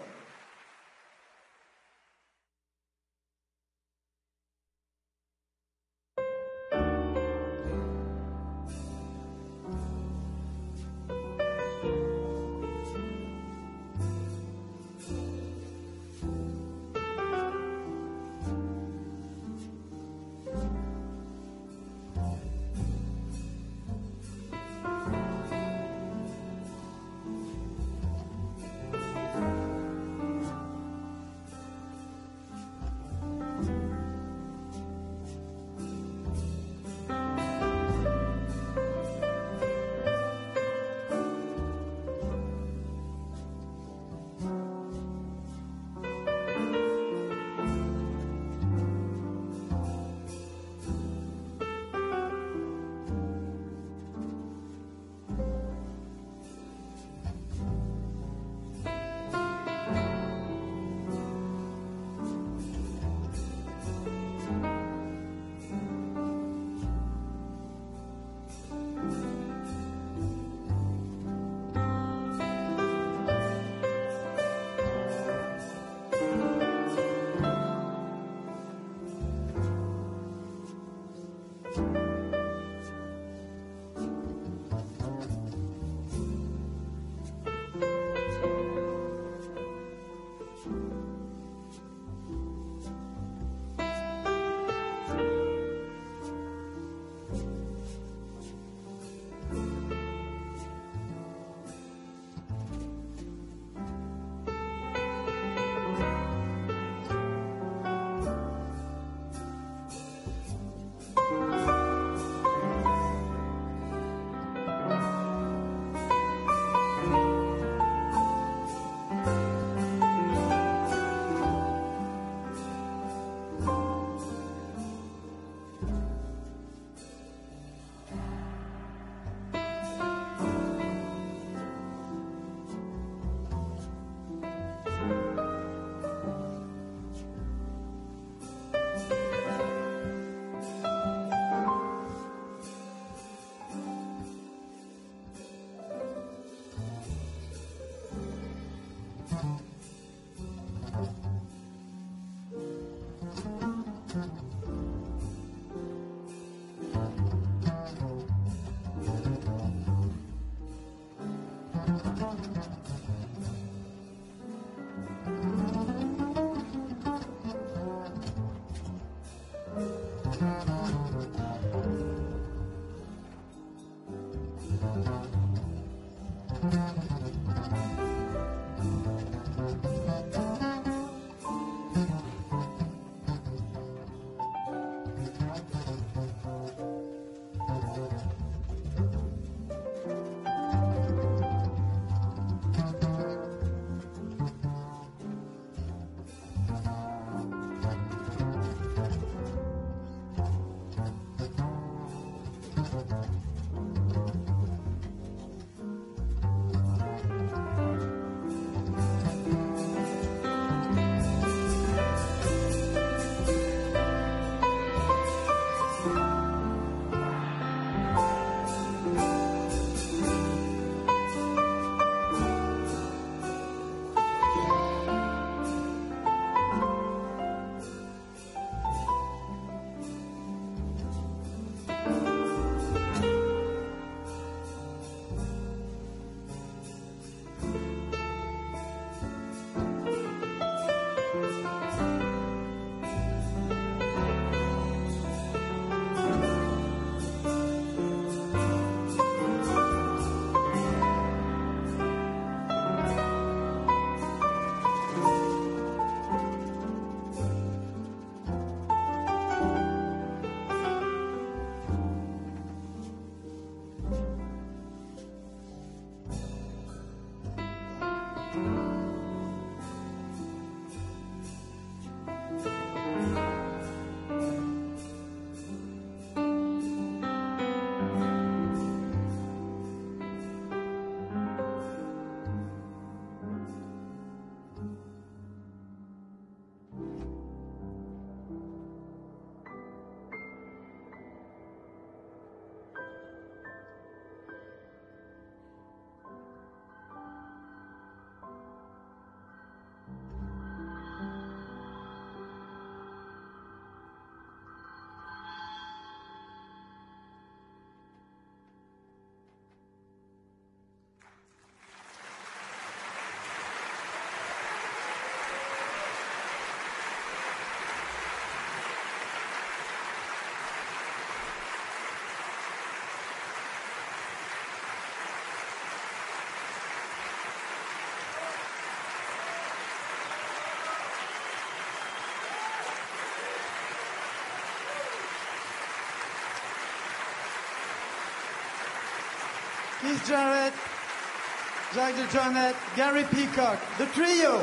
Keith Jarrett, Jack DeJohnette, Gary Peacock, the trio.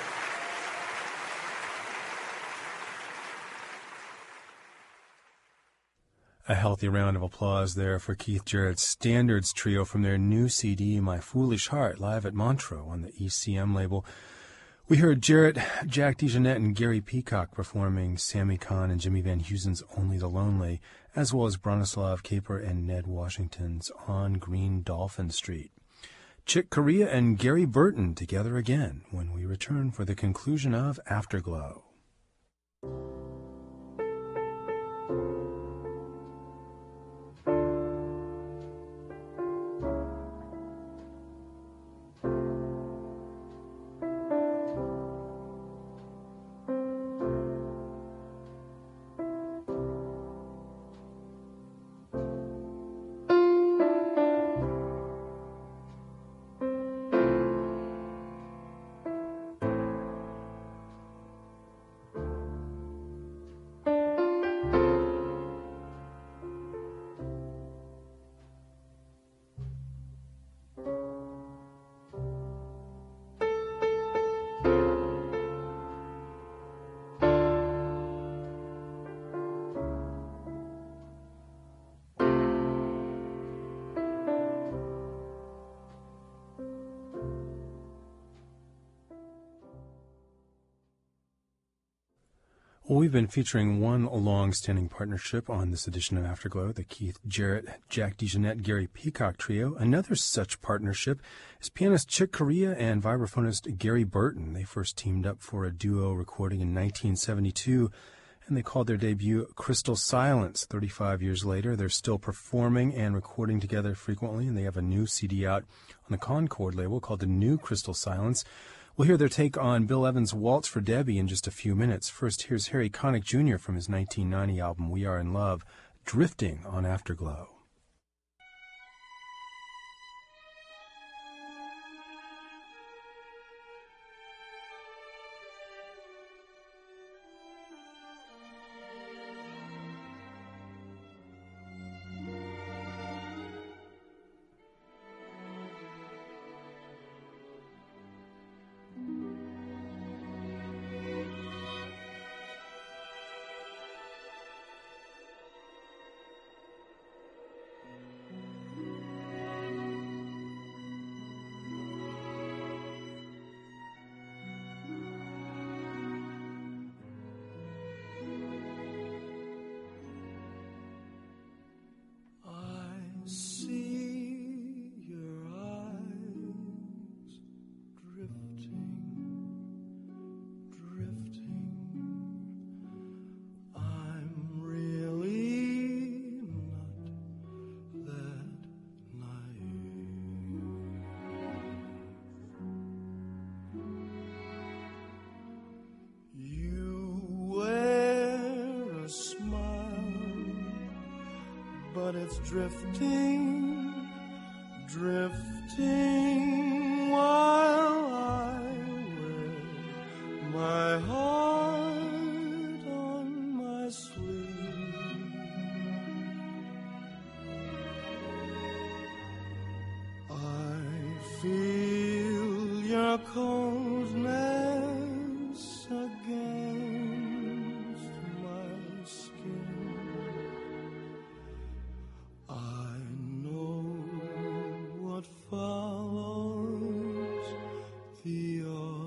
A healthy round of applause there for Keith Jarrett's Standards Trio from their new CD, My Foolish Heart, live at Montreux on the ECM label. We heard Jarrett, Jack DeJohnette, and Gary Peacock performing Sammy Kahn and Jimmy Van Heusen's Only the Lonely, as well as Bronislaw Kaper and Ned Washington's On Green Dolphin Street. Chick Corea and Gary Burton together again when we return for the conclusion of Afterglow. Well, we've been featuring one long-standing partnership on this edition of Afterglow, the Keith Jarrett, Jack DeJohnette, Gary Peacock trio. Another such partnership is pianist Chick Corea and vibraphonist Gary Burton. They first teamed up for a duo recording in 1972, and they called their debut Crystal Silence. 35 years later, they're still performing and recording together frequently, and they have a new CD out on the Concord label called The New Crystal Silence. We'll hear their take on Bill Evans' Waltz for Debbie in just a few minutes. First, here's Harry Connick Jr. from his 1990 album We Are in Love, Drifting on Afterglow. But it's drifting, drifting while I wear my heart on my sleeve. I feel your coldness against my skin. I know what follows the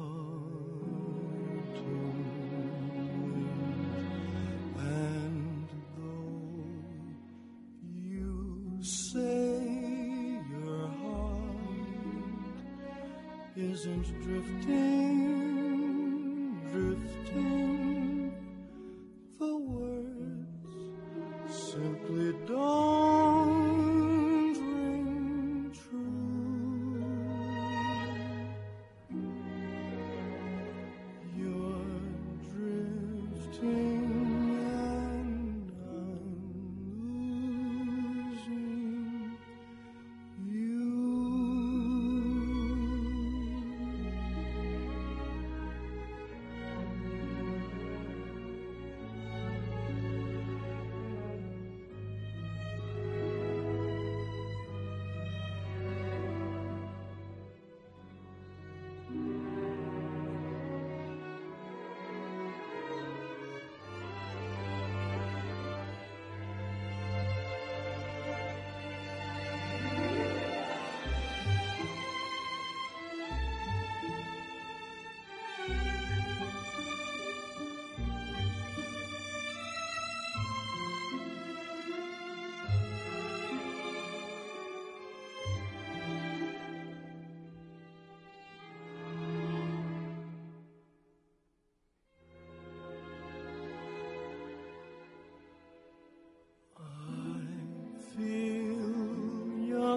autumn wind, and though you say your heart isn't drifting, drifting, the words simply don't ring true. You're drifting and I'm losing you.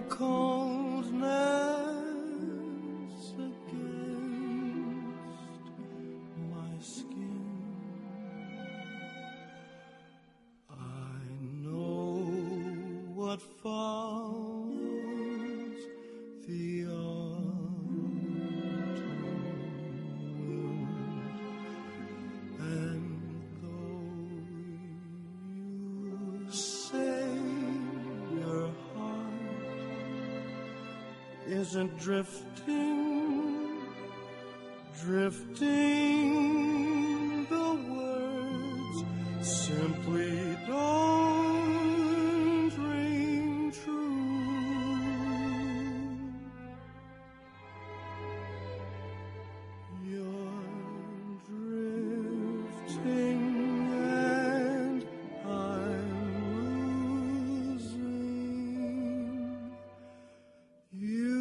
coldness against my skin. I know what follows the autumn wind, and though you say your heart isn't drifting, the words simply don't ring true. You're drifting and I'm losing you.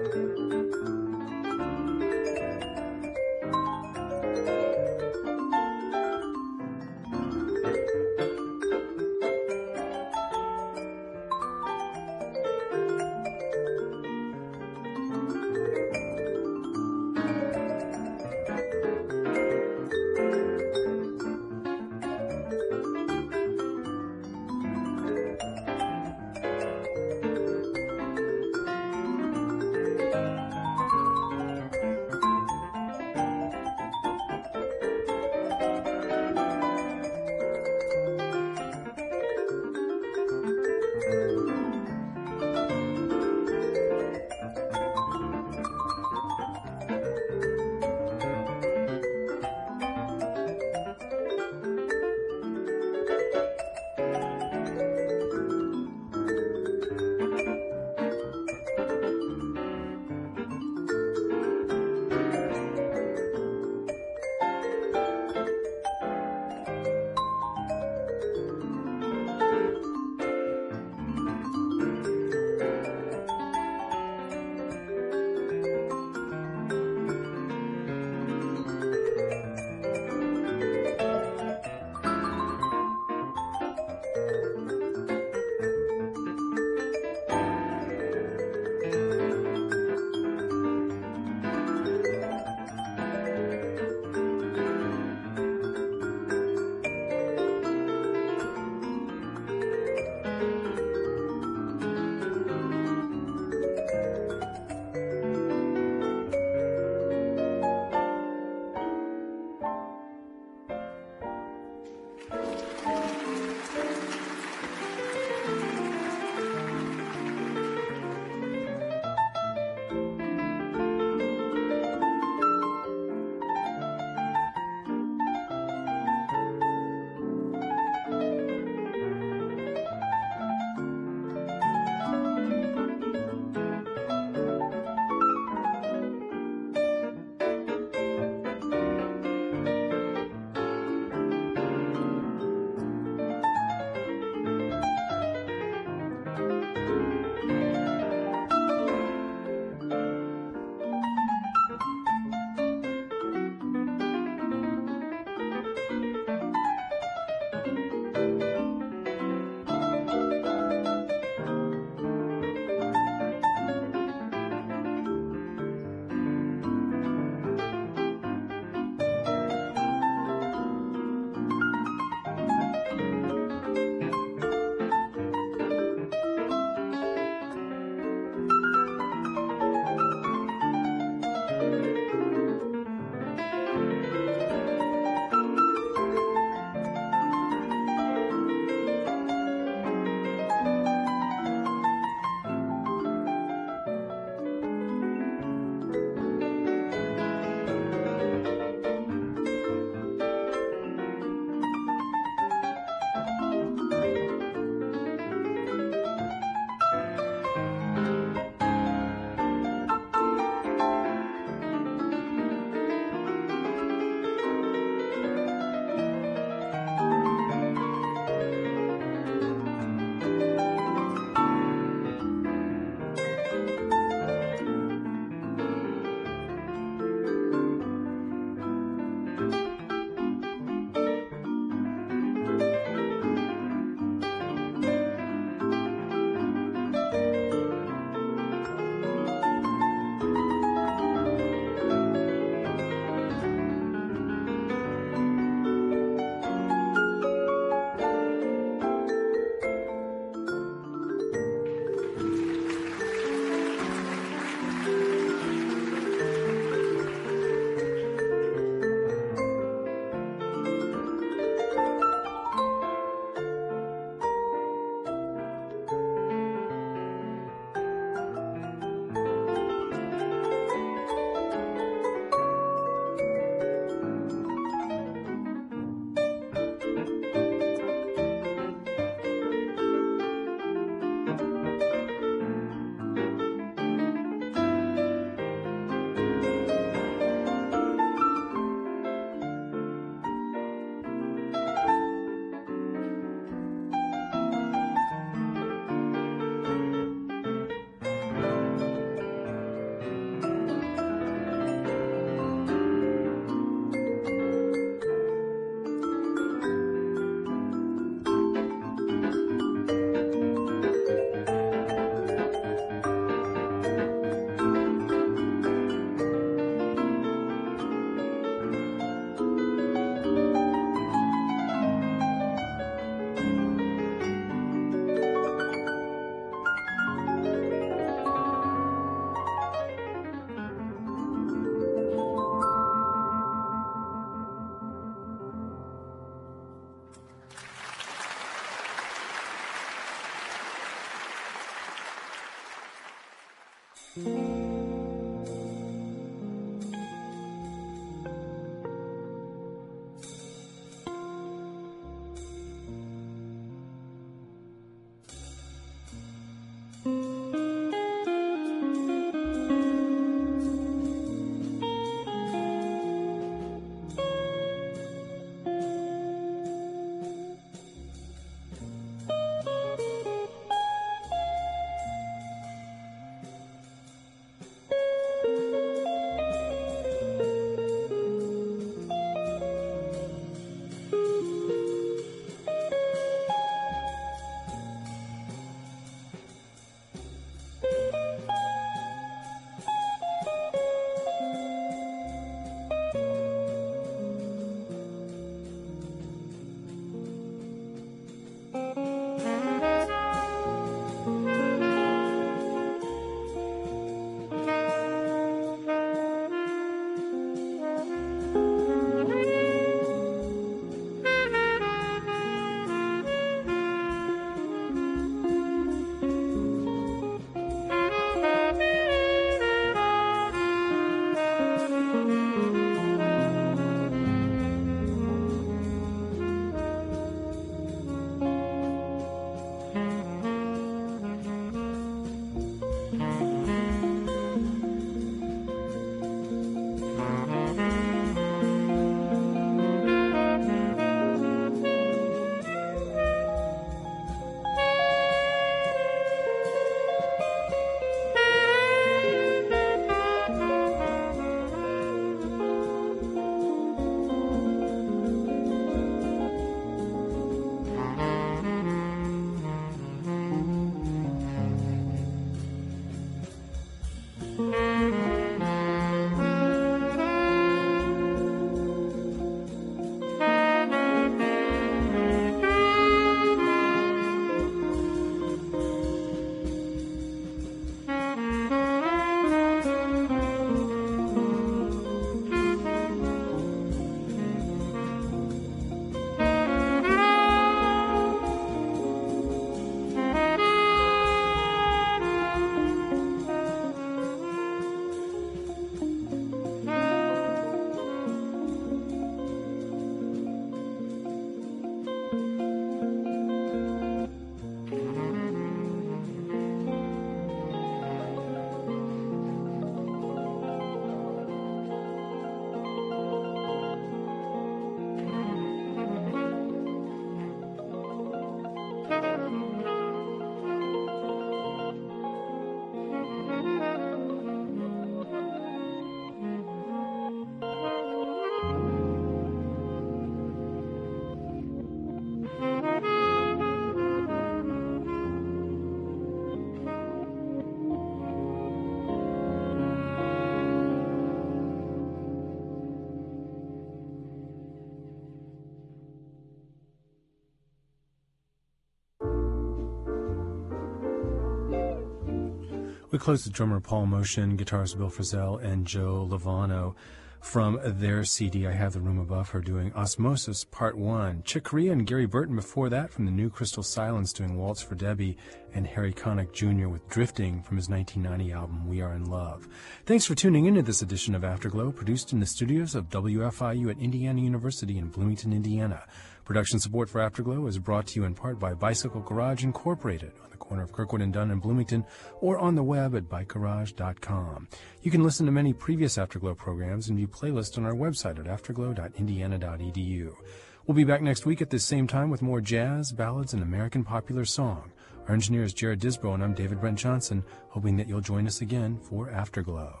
We close with drummer Paul Motion, guitarist Bill Frisell, and Joe Lovano. From their CD, I Have the Room Above Her, doing Osmosis Part 1. Chick Corea and Gary Burton before that from the New Crystal Silence, doing Waltz for Debbie, and Harry Connick Jr. with Drifting from his 1990 album We Are in Love. Thanks for tuning in to this edition of Afterglow, produced in the studios of WFIU at Indiana University in Bloomington, Indiana. Production support for Afterglow is brought to you in part by Bicycle Garage Incorporated, on the corner of Kirkwood and Dunn in Bloomington, or on the web at bikegarage.com. You can listen to many previous Afterglow programs and view playlists on our website at afterglow.indiana.edu. We'll be back next week at this same time with more jazz, ballads, and American popular song. Our engineer is Jared Disbrow, and I'm David Brent Johnson, hoping that you'll join us again for Afterglow.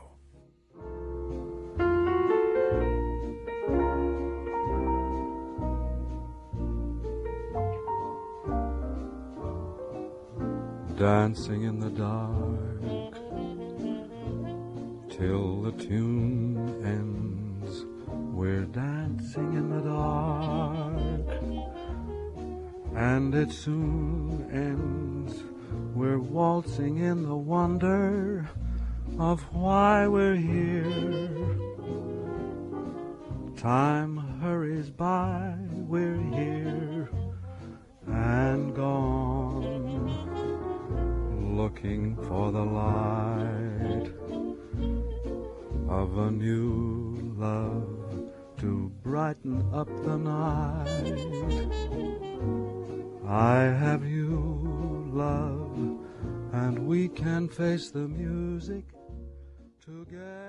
Dancing in the dark till the tune ends. We're dancing in the dark, and it soon ends. We're waltzing in the wonder of why we're here. Time hurries by, we're here and gone, looking for the light. of a new love to brighten up the night. I have you, love, and we can face the music together.